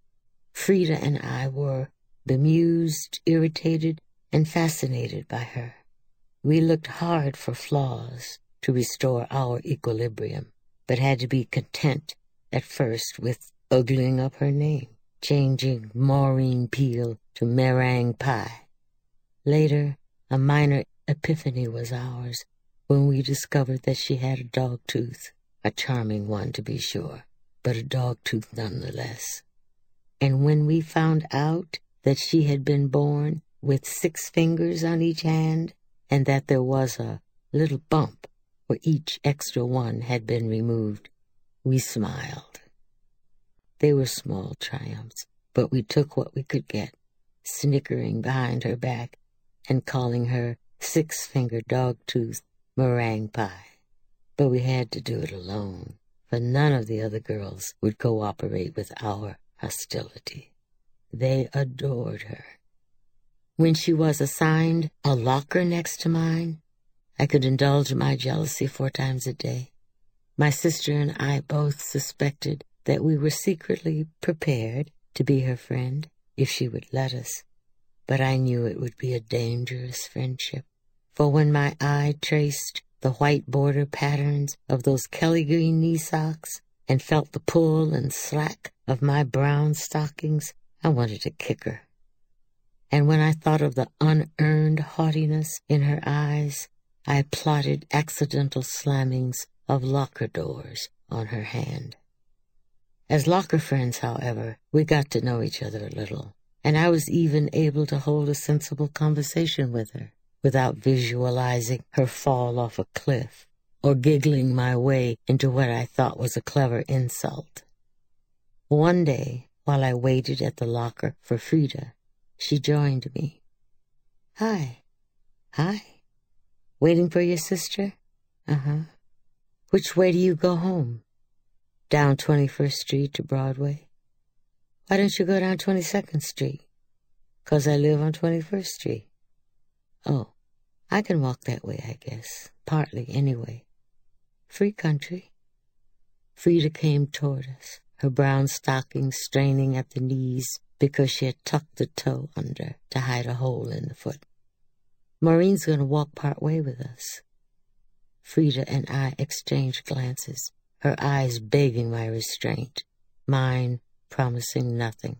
Frida and I were bemused, irritated, and fascinated by her. We looked hard for flaws to restore our equilibrium, but had to be content at first with ugling up her name, changing Maureen Peel to Meringue Pie. Later, a minor epiphany was ours when we discovered that she had a dog tooth, a charming one to be sure, but a dog tooth nonetheless. And when we found out that she had been born with 6 fingers on each hand, and that there was a little bump where each extra one had been removed, we smiled. They were small triumphs, but we took what we could get, snickering behind her back and calling her 6-finger dog-tooth meringue pie. But we had to do it alone, for none of the other girls would cooperate with our hostility. They adored her. When she was assigned a locker next to mine, I could indulge my jealousy 4 times a day. My sister and I both suspected that we were secretly prepared to be her friend if she would let us, but I knew it would be a dangerous friendship, for when my eye traced the white border patterns of those Kelly green knee socks and felt the pull and slack of my brown stockings, I wanted to kick her. And when I thought of the unearned haughtiness in her eyes, I plotted accidental slammings of locker doors on her hand. As locker friends, however, we got to know each other a little, and I was even able to hold a sensible conversation with her without visualizing her fall off a cliff or giggling my way into what I thought was a clever insult. One day, while I waited at the locker for Frida, she joined me. Hi. Waiting for your sister? Uh-huh. Which way do you go home? Down 21st Street to Broadway. Why don't you go down 22nd Street? 'Cause I live on 21st Street. Oh, I can walk that way, I guess. Partly, anyway. Free country. Frida came toward us, her brown stockings straining at the knees because she had tucked the toe under to hide a hole in the foot. Maureen's going to walk part way with us. Frida and I exchanged glances, her eyes begging my restraint, mine promising nothing.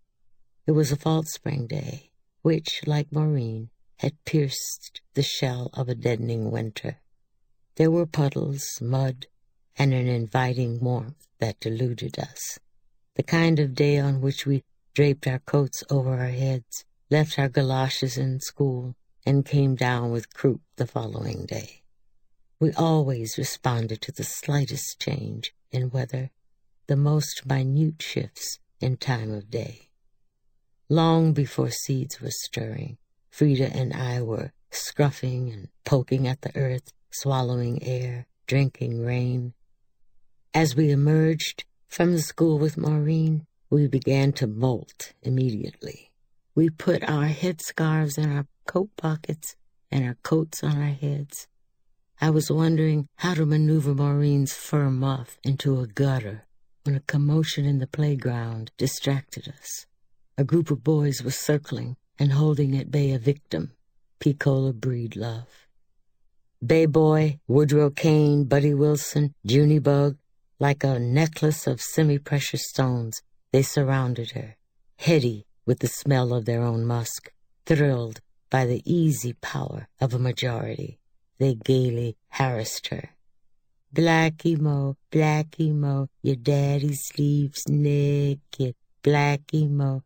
It was a false spring day, which, like Maureen, had pierced the shell of a deadening winter. There were puddles, mud, and an inviting warmth that deluded us. The kind of day on which we draped our coats over our heads, left our galoshes in school, and came down with croup the following day. We always responded to the slightest change in weather, the most minute shifts in time of day. Long before seeds were stirring, Frida and I were scruffing and poking at the earth, swallowing air, drinking rain. As we emerged from the school with Maureen, we began to molt immediately. We put our headscarves in our coat pockets and our coats on our heads. I was wondering how to maneuver Maureen's fur muff into a gutter when a commotion in the playground distracted us. A group of boys was circling and holding at bay a victim, Picola Breedlove. Bay Boy, Woodrow Kane, Buddy Wilson, Junebug, like a necklace of semi-precious stones, they surrounded her, heady with the smell of their own musk, thrilled by the easy power of a majority. They gaily harassed her. Blackie Mo, your daddy sleeps naked. Blackie Mo,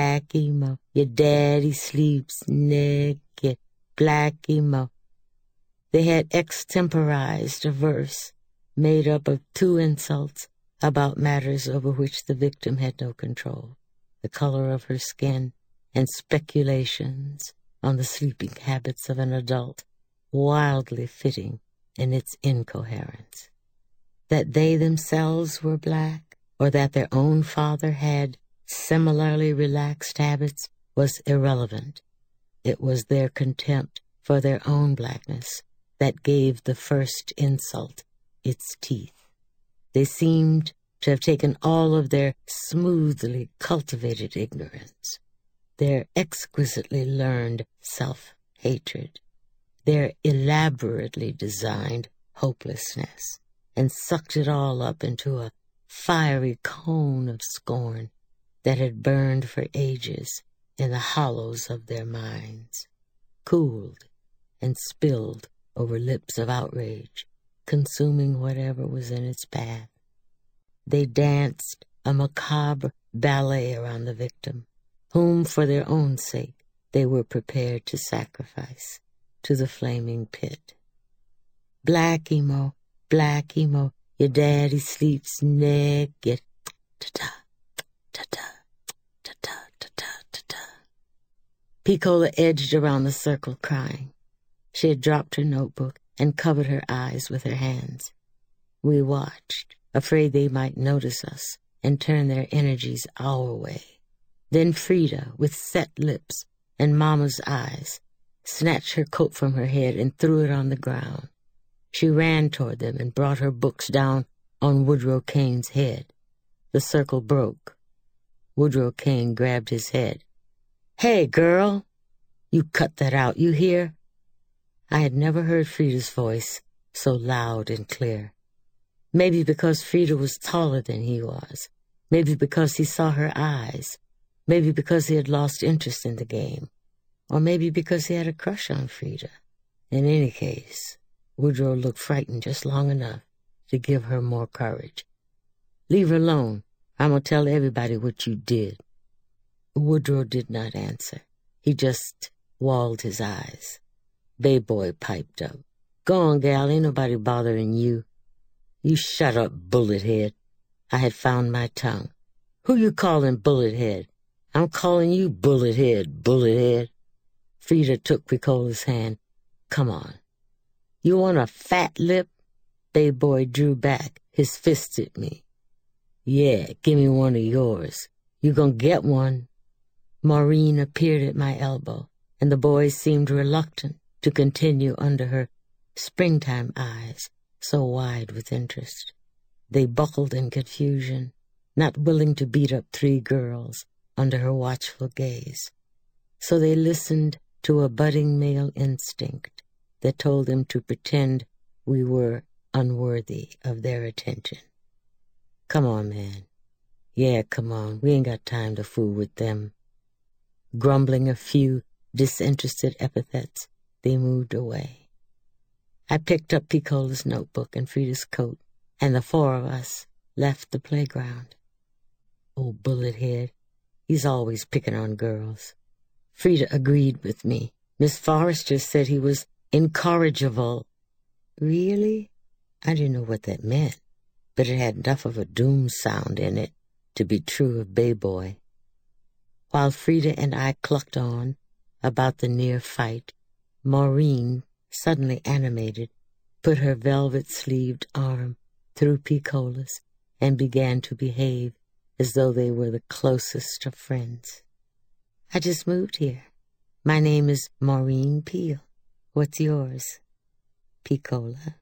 your daddy sleeps naked. Blackie Mo. They had extemporized a verse made up of 2 insults about matters over which the victim had no control, the color of her skin, and speculations on the sleeping habits of an adult, wildly fitting in its incoherence. That they themselves were black, or that their own father had similarly relaxed habits, was irrelevant. It was their contempt for their own blackness that gave the first insult its teeth. They seemed to have taken all of their smoothly cultivated ignorance, their exquisitely learned self-hatred, their elaborately designed hopelessness, and sucked it all up into a fiery cone of scorn that had burned for ages in the hollows of their minds, cooled and spilled over lips of outrage, consuming whatever was in its path. They danced a macabre ballet around the victim, whom for their own sake they were prepared to sacrifice to the flaming pit. Blackie Mo, your daddy sleeps naked. Ta-ta, ta-ta, ta-ta, ta-ta, ta-ta. Picola edged around the circle crying. She had dropped her notebook and covered her eyes with her hands. We watched, afraid they might notice us and turn their energies our way. Then Frida, with set lips and Mama's eyes, snatched her coat from her head and threw it on the ground. She ran toward them and brought her books down on Woodrow Kane's head. The circle broke. Woodrow Kane grabbed his head. "Hey, girl! You cut that out, you hear?" I had never heard Frida's voice so loud and clear. Maybe because Frida was taller than he was. Maybe because he saw her eyes. Maybe because he had lost interest in the game. Or maybe because he had a crush on Frida. In any case, Woodrow looked frightened just long enough to give her more courage. "Leave her alone. I'm going to tell everybody what you did." Woodrow did not answer. He just walled his eyes. Bay Boy piped up. "Go on, gal, ain't nobody bothering you." "You shut up, bullet head." I had found my tongue. "Who you calling bullet head?" "I'm calling you bullet head, bullet head." Frida took Picola's hand. "Come on." "You want a fat lip?" Bay Boy drew back, his fist at me. "Yeah, give me one of yours. You gonna get one." Maureen appeared at my elbow, and the boys seemed reluctant to continue under her springtime eyes, so wide with interest. They buckled in confusion, not willing to beat up 3 girls under her watchful gaze. So they listened to a budding male instinct that told them to pretend we were unworthy of their attention. Come on, man. Yeah, come on. We ain't got time to fool with them. Grumbling a few disinterested epithets, they moved away. I picked up Piccola's notebook and Frida's coat, and the 4 of us left the playground. Old bullethead, he's always picking on girls. Frida agreed with me. Miss Forrester said he was incorrigible. Really? I didn't know what that meant, but it had enough of a doom sound in it to be true of Bay Boy. While Frida and I clucked on about the near fight, Maureen, suddenly animated, put her velvet-sleeved arm through Piccola's and began to behave as though they were the closest of friends. I just moved here. My name is Maureen Peel. What's yours? Piccola.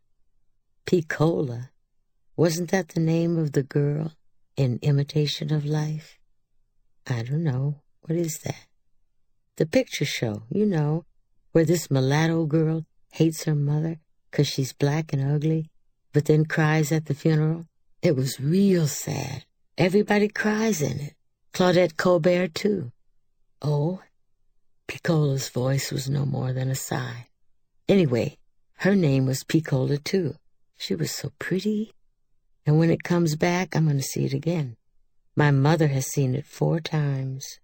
Piccola? Wasn't that the name of the girl in Imitation of Life? I don't know. What is that? The picture show, you know, where this mulatto girl hates her mother 'cause she's black and ugly, but then cries at the funeral. It was real sad. Everybody cries in it. Claudette Colbert, too. Oh, Piccola's voice was no more than a sigh. Anyway, her name was Piccola, too. She was so pretty. And when it comes back, I'm going to see it again. My mother has seen it 4 times.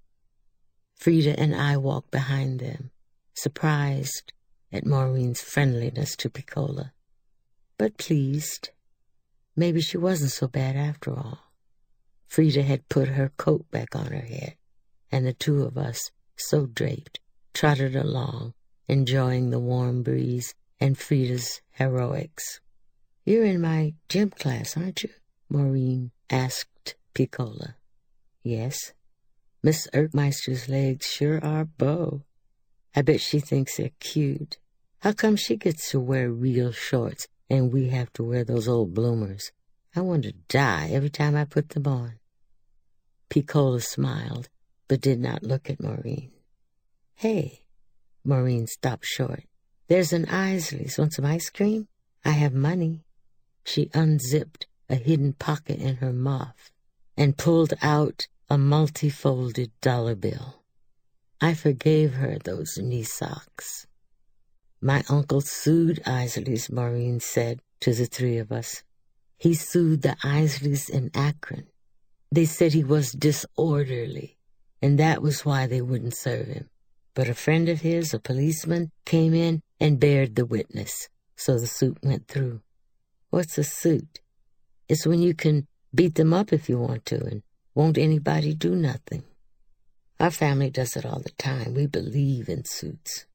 Frida and I walked behind them, surprised at Maureen's friendliness to Piccola, but pleased. Maybe she wasn't so bad after all. Frida had put her coat back on her head, and the 2 of us, so draped, trotted along, enjoying the warm breeze and Frida's heroics. You're in my gym class, aren't you? Maureen asked Piccola. Yes. Miss Erkmeister's legs sure are beau. I bet she thinks they're cute. How come she gets to wear real shorts and we have to wear those old bloomers? I want to die every time I put them on. Piccola smiled, but did not look at Maureen. Hey, Maureen stopped short. There's an Isley's. Want some ice cream? I have money. She unzipped a hidden pocket in her muff and pulled out a multi-folded dollar bill. I forgave her those knee socks. My uncle sued Isley's, Maureen said to the 3 of us. He sued the Isleys in Akron. They said he was disorderly, and that was why they wouldn't serve him. But a friend of his, a policeman, came in and bared the witness, so the suit went through. What's a suit? It's when you can beat them up if you want to, and won't anybody do nothing. Our family does it all the time. We believe in suits.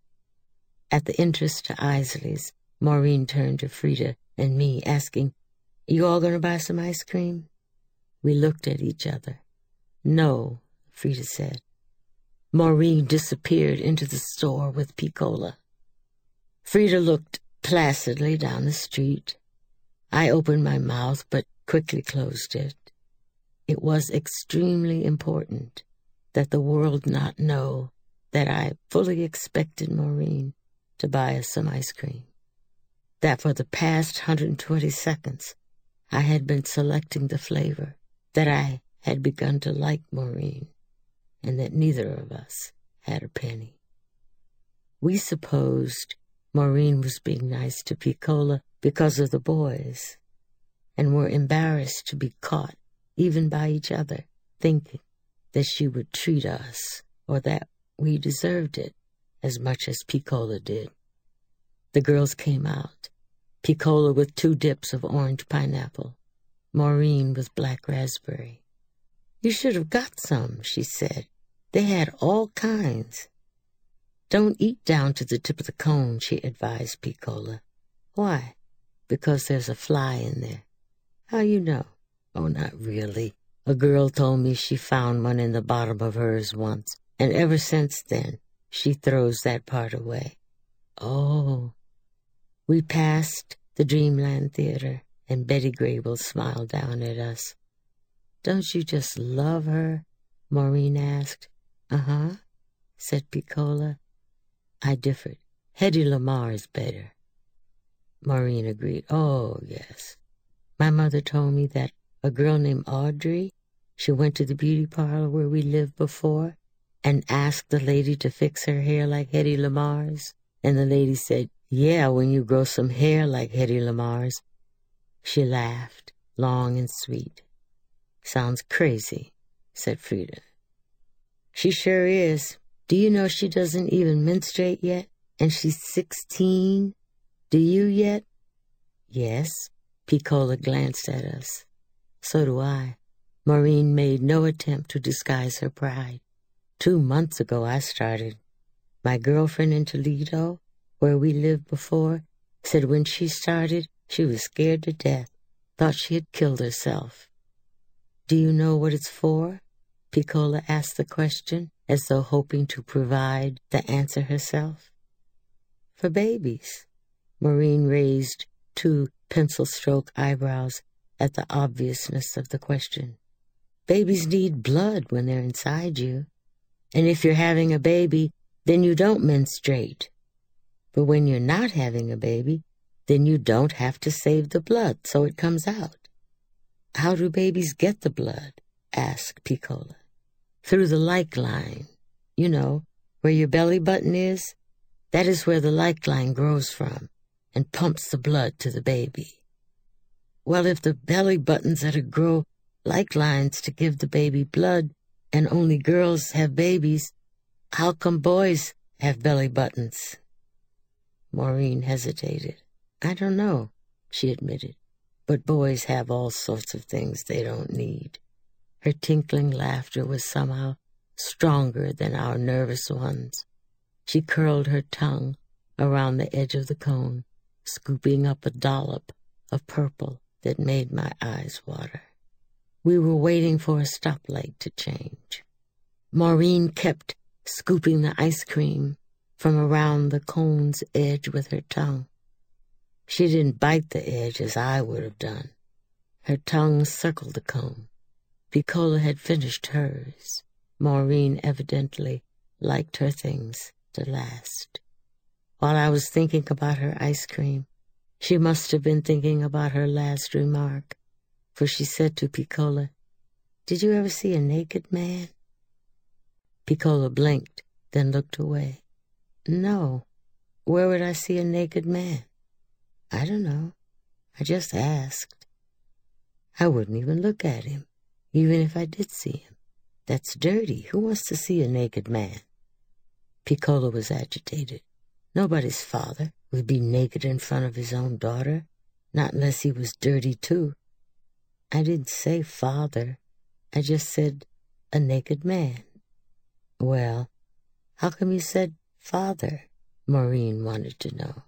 At the entrance to Isley's, Maureen turned to Frida and me, asking, You all going to buy some ice cream? We looked at each other. No, Frida said. Maureen disappeared into the store with Piccola. Frida looked placidly down the street. I opened my mouth, but quickly closed it. It was extremely important that the world not know that I fully expected Maureen to buy us some ice cream. That for the past 120 seconds, I had been selecting the flavor, that I had begun to like Maureen, and that neither of us had a penny. We supposed Maureen was being nice to Piccola because of the boys, and were embarrassed to be caught, even by each other, thinking that she would treat us, or that we deserved it, as much as Piccola did. The girls came out, Piccola with 2 dips of orange pineapple, Maureen with black raspberry. You should have got some, she said. They had all kinds. Don't eat down to the tip of the cone, she advised Piccola. Why? Because there's a fly in there. How you know? Oh, not really. A girl told me she found one in the bottom of hers once, and ever since then, she throws that part away. Oh. We passed the Dreamland Theater, and Betty Grable smiled down at us. Don't you just love her? Maureen asked. Uh-huh, said Piccola. I differed. Hedy Lamarr is better. Maureen agreed. Oh, yes. My mother told me that a girl named Audrey, she went to the beauty parlor where we lived before and asked the lady to fix her hair like Hedy Lamarr's. And the lady said, yeah, when you grow some hair like Hedy Lamarr's. She laughed, long and sweet. Sounds crazy, said Frida. She sure is. Do you know she doesn't even menstruate yet? And she's 16? Do you yet? Yes. Piccola glanced at us. So do I. Maureen made no attempt to disguise her pride. 2 months ago I started. My girlfriend in Toledo, where we lived before, said when she started, she was scared to death, thought she had killed herself. Do you know what it's for? Piccola asked the question, as though hoping to provide the answer herself. For babies. Maureen raised 2 pencil-stroke eyebrows at the obviousness of the question. Babies need blood when they're inside you. And if you're having a baby, then you don't menstruate. But when you're not having a baby, then you don't have to save the blood, so it comes out. How do babies get the blood? Asked Piccola. Through the like line. You know, where your belly button is? That is where the like line grows from and pumps the blood to the baby. Well, if the belly buttons are to grow like lines to give the baby blood and only girls have babies, how come boys have belly buttons? Maureen hesitated. I don't know, she admitted, but boys have all sorts of things they don't need. Her tinkling laughter was somehow stronger than our nervous ones. She curled her tongue around the edge of the cone, scooping up a dollop of purple that made my eyes water. We were waiting for a stoplight to change. Maureen kept scooping the ice cream from around the cone's edge with her tongue. She didn't bite the edge as I would have done. Her tongue circled the cone. Piccola had finished hers. Maureen evidently liked her things to last. While I was thinking about her ice cream, she must have been thinking about her last remark, for she said to Piccola, Did you ever see a naked man? Piccola blinked, then looked away. No. Where would I see a naked man? I don't know. I just asked. I wouldn't even look at him, even if I did see him. That's dirty. Who wants to see a naked man? Piccola was agitated. Nobody's father would be naked in front of his own daughter, not unless he was dirty too. I didn't say father. I just said a naked man. Well, how come you said father? Maureen wanted to know.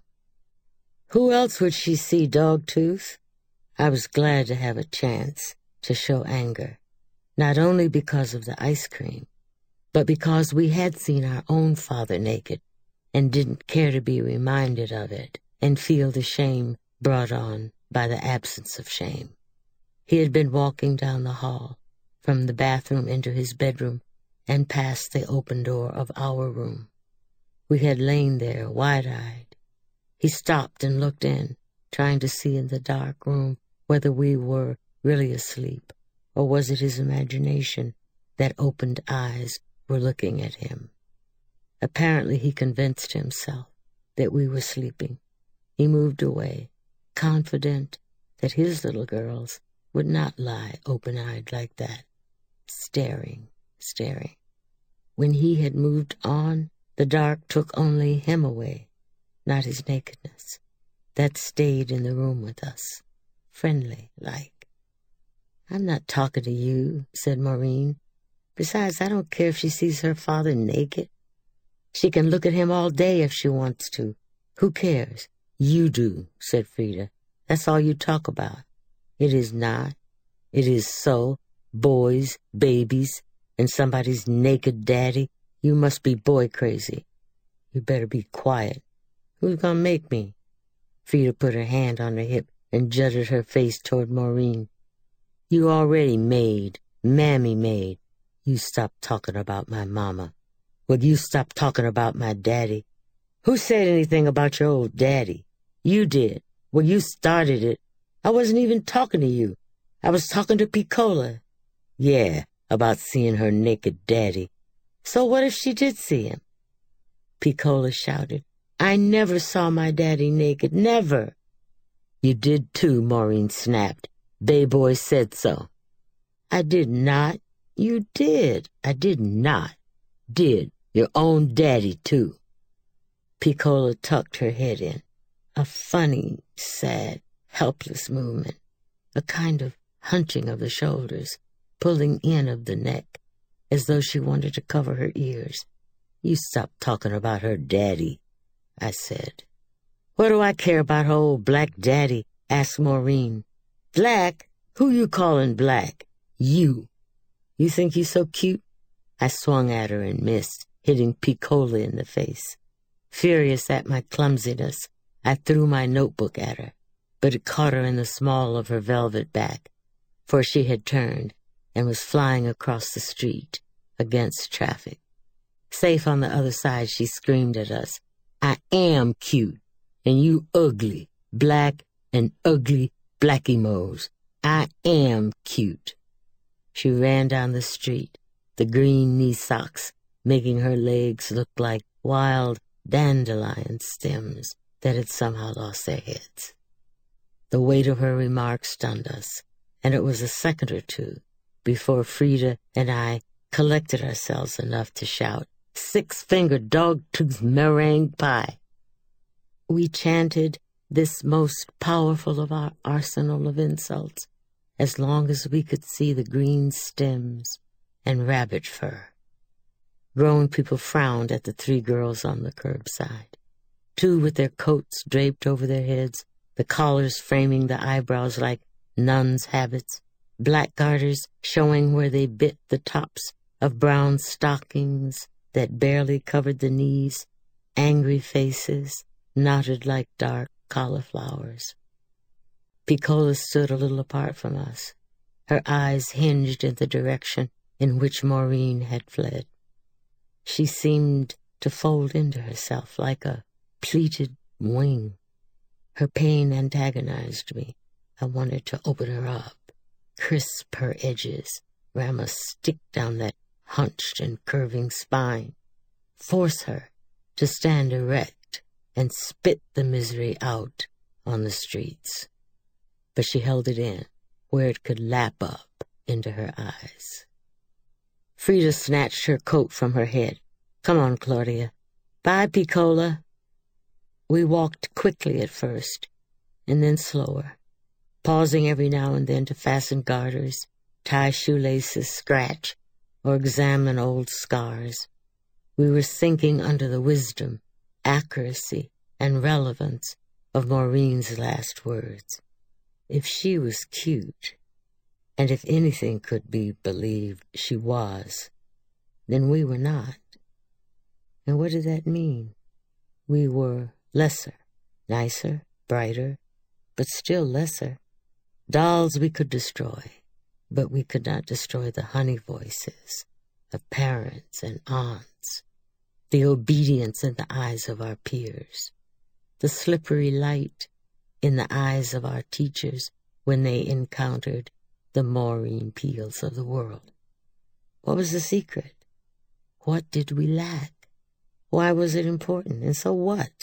Who else would she see, Dogtooth? I was glad to have a chance to show anger, not only because of the ice cream, but because we had seen our own father naked and didn't care to be reminded of it and feel the shame brought on by the absence of shame. He had been walking down the hall from the bathroom into his bedroom and past the open door of our room. We had lain there wide-eyed. He stopped and looked in, trying to see in the dark room whether we were really asleep, or was it his imagination that opened eyes were looking at him. Apparently he convinced himself that we were sleeping. He moved away, confident that his little girls would not lie open-eyed like that, staring. When he had moved on, the dark took only him away, not his nakedness. That stayed in the room with us, friendly-like. I'm not talking to you, said Maureen. Besides, I don't care if she sees her father naked. She can look at him all day if she wants to. Who cares? You do, said Frida. That's all you talk about. It is not. It is so. Boys, babies, and somebody's naked daddy. You must be boy crazy. You better be quiet, Who's gonna make me? Frida put her hand on her hip and jutted her face toward Maureen. You already made. Mammy made. You stop talking about my mama. Will you stop talking about my daddy? Who said anything about your old daddy? You did. Well, you started it. I wasn't even talking to you. I was talking to Piccola. Yeah, about seeing her naked daddy. So what if she did see him? Piccola shouted. I never saw my daddy naked, never. You did too, Maureen snapped. Bay Boy said so. I did not. You did. I did not. Did. Your own daddy, too. Piccola tucked her head in. A funny, sad, helpless movement. A kind of hunching of the shoulders, pulling in of the neck, as though she wanted to cover her ears. You stop talking about her daddy, I said. What do I care about her old black daddy? Asked Maureen. Black? Who you calling black? You. You think you so cute? I swung at her and missed, hitting Piccola in the face. Furious at my clumsiness, I threw my notebook at her, but it caught her in the small of her velvet back, for she had turned and was flying across the street against traffic. Safe on the other side, she screamed at us, I am cute, and you ugly, black and ugly blackimos. I am cute. She ran down the street, the green knee socks making her legs look like wild dandelion stems that had somehow lost their heads. The weight of her remarks stunned us, and it was a second or two before Frida and I collected ourselves enough to shout, Six-fingered dog-tooth meringue pie. We chanted this most powerful of our arsenal of insults as long as we could see the green stems and rabbit fur. Grown people frowned at the three girls on the curbside, two with their coats draped over their heads, the collars framing the eyebrows like nuns' habits, black garters showing where they bit the tops of brown stockings that barely covered the knees, angry faces knotted like dark cauliflowers. Piccola stood a little apart from us, her eyes hinged in the direction in which Maureen had fled. She seemed to fold into herself like a pleated wing. Her pain antagonized me. I wanted to open her up, crisp her edges, ram a stick down that hunched and curving spine, force her to stand erect and spit the misery out on the streets. But she held it in, where it could lap up into her eyes. Frida snatched her coat from her head. Come on, Claudia. Bye, Piccola. We walked quickly at first, and then slower, pausing every now and then to fasten garters, tie shoelaces, scratch, or examine old scars. We were sinking under the wisdom, accuracy, and relevance of Maureen's last words. If she was cute, and if anything could be believed she was, then we were not. And what did that mean? We were lesser, nicer, brighter, but still lesser. Dolls we could destroy, but we could not destroy the honey voices of parents and aunts, the obedience in the eyes of our peers, the slippery light in the eyes of our teachers when they encountered the Maureen Peels of the world. What was the secret? What did we lack? Why was it important? And so what?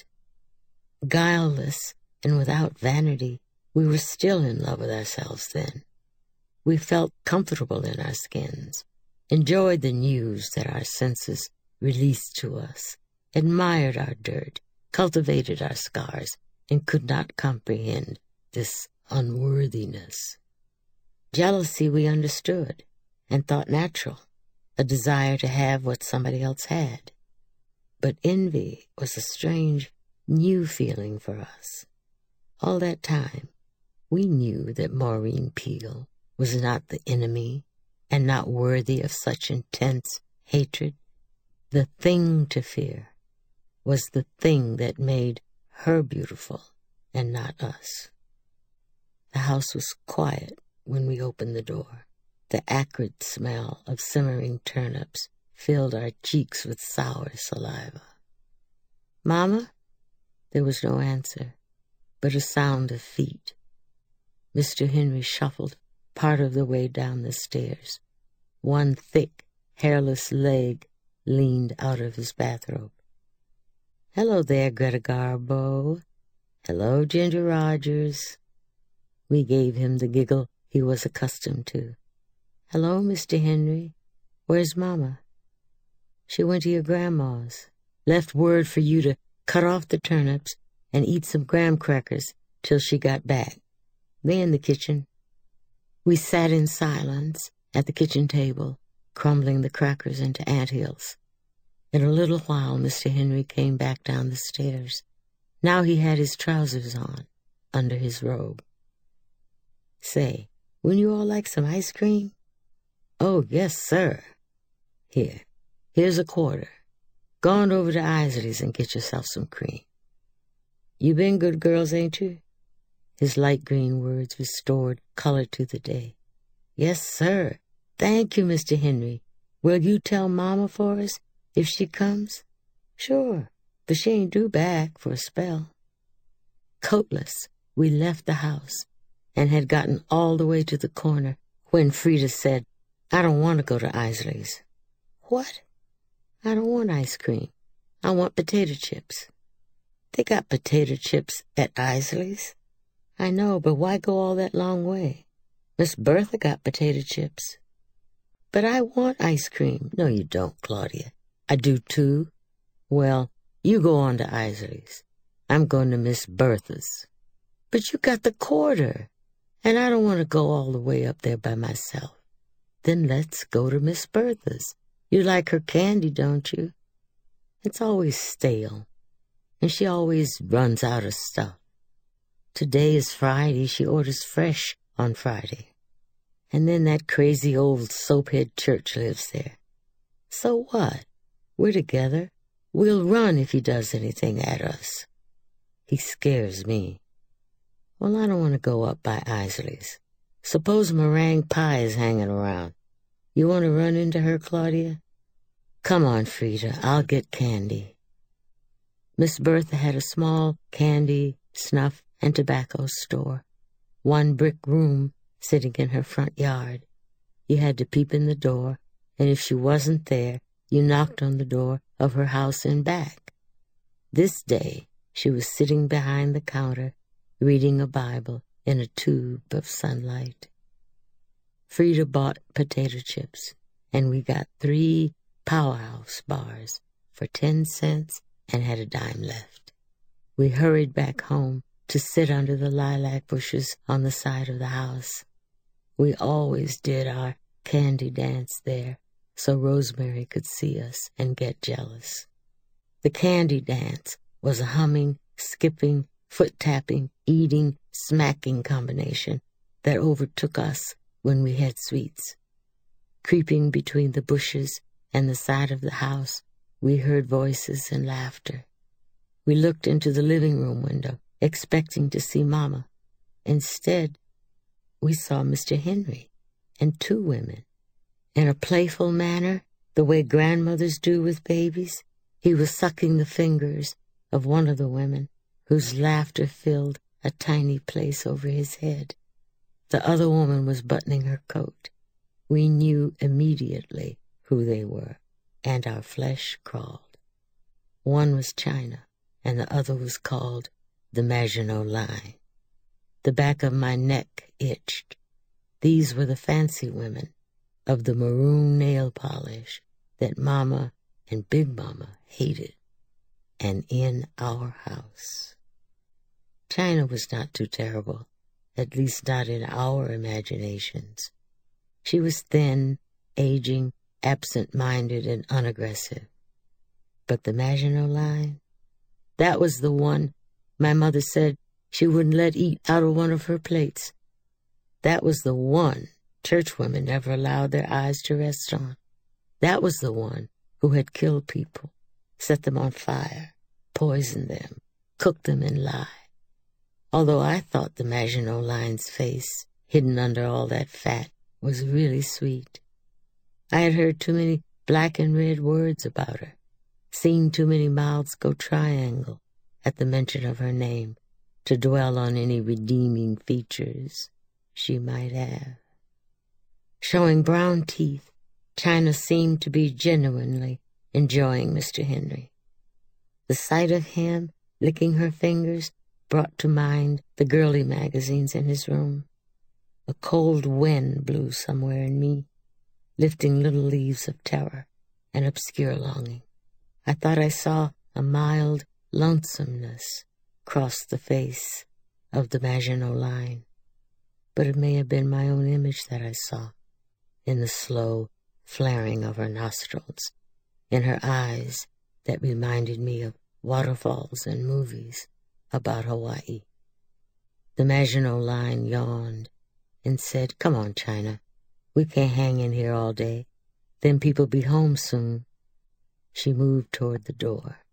Guileless and without vanity, we were still in love with ourselves then. We felt comfortable in our skins, enjoyed the news that our senses released to us, admired our dirt, cultivated our scars, and could not comprehend this unworthiness. Jealousy we understood and thought natural, a desire to have what somebody else had. But envy was a strange, new feeling for us. All that time, we knew that Maureen Peel was not the enemy and not worthy of such intense hatred. The thing to fear was the thing that made her beautiful and not us. The house was quiet when we opened the door. The acrid smell of simmering turnips filled our cheeks with sour saliva. "Mama?" There was no answer, but a sound of feet. Mr. Henry shuffled part of the way down the stairs. One thick, hairless leg leaned out of his bathrobe. "Hello there, Greta Garbo. Hello, Ginger Rogers." We gave him the giggle he was accustomed to. "Hello, Mr. Henry. Where's Mama?" "She went to your grandma's. Left word for you to cut off the turnips and eat some graham crackers till she got back. They in the kitchen." We sat in silence at the kitchen table, crumbling the crackers into anthills. In a little while, Mr. Henry came back down the stairs. Now he had his trousers on, under his robe. "Say, wouldn't you all like some ice cream?" "Oh, yes, sir." Here's a quarter. Go on over to Isley's and get yourself some cream. You been good girls, ain't you?" His light green words restored color to the day. "Yes, sir. Thank you, Mr. Henry. Will you tell Mama for us if she comes?" "Sure, but she ain't due back for a spell." Coatless, we left the house and had gotten all the way to the corner when Frida said, "I don't want to go to Isley's." "What?" "I don't want ice cream. I want potato chips." "They got potato chips at Isley's." "I know, but why go all that long way? Miss Bertha got potato chips." "But I want ice cream." "No, you don't, Claudia." "I do, too." "Well, you go on to Isley's. I'm going to Miss Bertha's." "But you got the quarter, and I don't want to go all the way up there by myself." "Then let's go to Miss Bertha's. You like her candy, don't you?" "It's always stale, and she always runs out of stuff. Today is Friday. She orders fresh on Friday. And then that crazy old soaphead Church lives there. So what? We're together. We'll run if he does anything at us." "He scares me." "Well, I don't want to go up by Isley's. Suppose meringue pie is hanging around. You want to run into her, Claudia?" "Come on, Frida. I'll get candy." Miss Bertha had a small candy, snuff, and tobacco store. One brick room sitting in her front yard. You had to peep in the door, and if she wasn't there, you knocked on the door of her house in back. This day, she was sitting behind the counter, reading a Bible in a tube of sunlight. Frida bought potato chips, and we got 3 Powerhouse bars for 10 cents and had a dime left. We hurried back home to sit under the lilac bushes on the side of the house. We always did our candy dance there, so Rosemary could see us and get jealous. The candy dance was a humming, skipping, foot-tapping, eating, smacking combination that overtook us when we had sweets. Creeping between the bushes and the side of the house, we heard voices and laughter. We looked into the living room window, expecting to see Mama. Instead, we saw Mr. Henry and 2 women. In a playful manner, the way grandmothers do with babies, he was sucking the fingers of one of the women, whose laughter filled a tiny place over his head. The other woman was buttoning her coat. We knew immediately who they were, and our flesh crawled. One was China, and the other was called the Maginot Line. The back of my neck itched. These were the fancy women of the maroon nail polish that Mama and Big Mama hated, and in our house. China was not too terrible, at least not in our imaginations. She was thin, aging, absent-minded, and unaggressive. But the Maginot Line, that was the one my mother said she wouldn't let eat out of one of her plates. That was the one churchwomen never allowed their eyes to rest on. That was the one who had killed people, set them on fire, poisoned them, cook them and lie. Although I thought the Maginot Line's face, hidden under all that fat, was really sweet. I had heard too many black and red words about her, seen too many mouths go triangle at the mention of her name, to dwell on any redeeming features she might have. Showing brown teeth, China seemed to be genuinely enjoying Mr. Henry. The sight of him licking her fingers brought to mind the girly magazines in his room. A cold wind blew somewhere in me, lifting little leaves of terror and obscure longing. I thought I saw a mild lonesomeness cross the face of the Maginot Line, but it may have been my own image that I saw, in the slow flaring of her nostrils, in her eyes that reminded me of waterfalls and movies about Hawaii. The Maginot Line yawned and said, "Come on, China. We can't hang in here all day. Then people be home soon." She moved toward the door.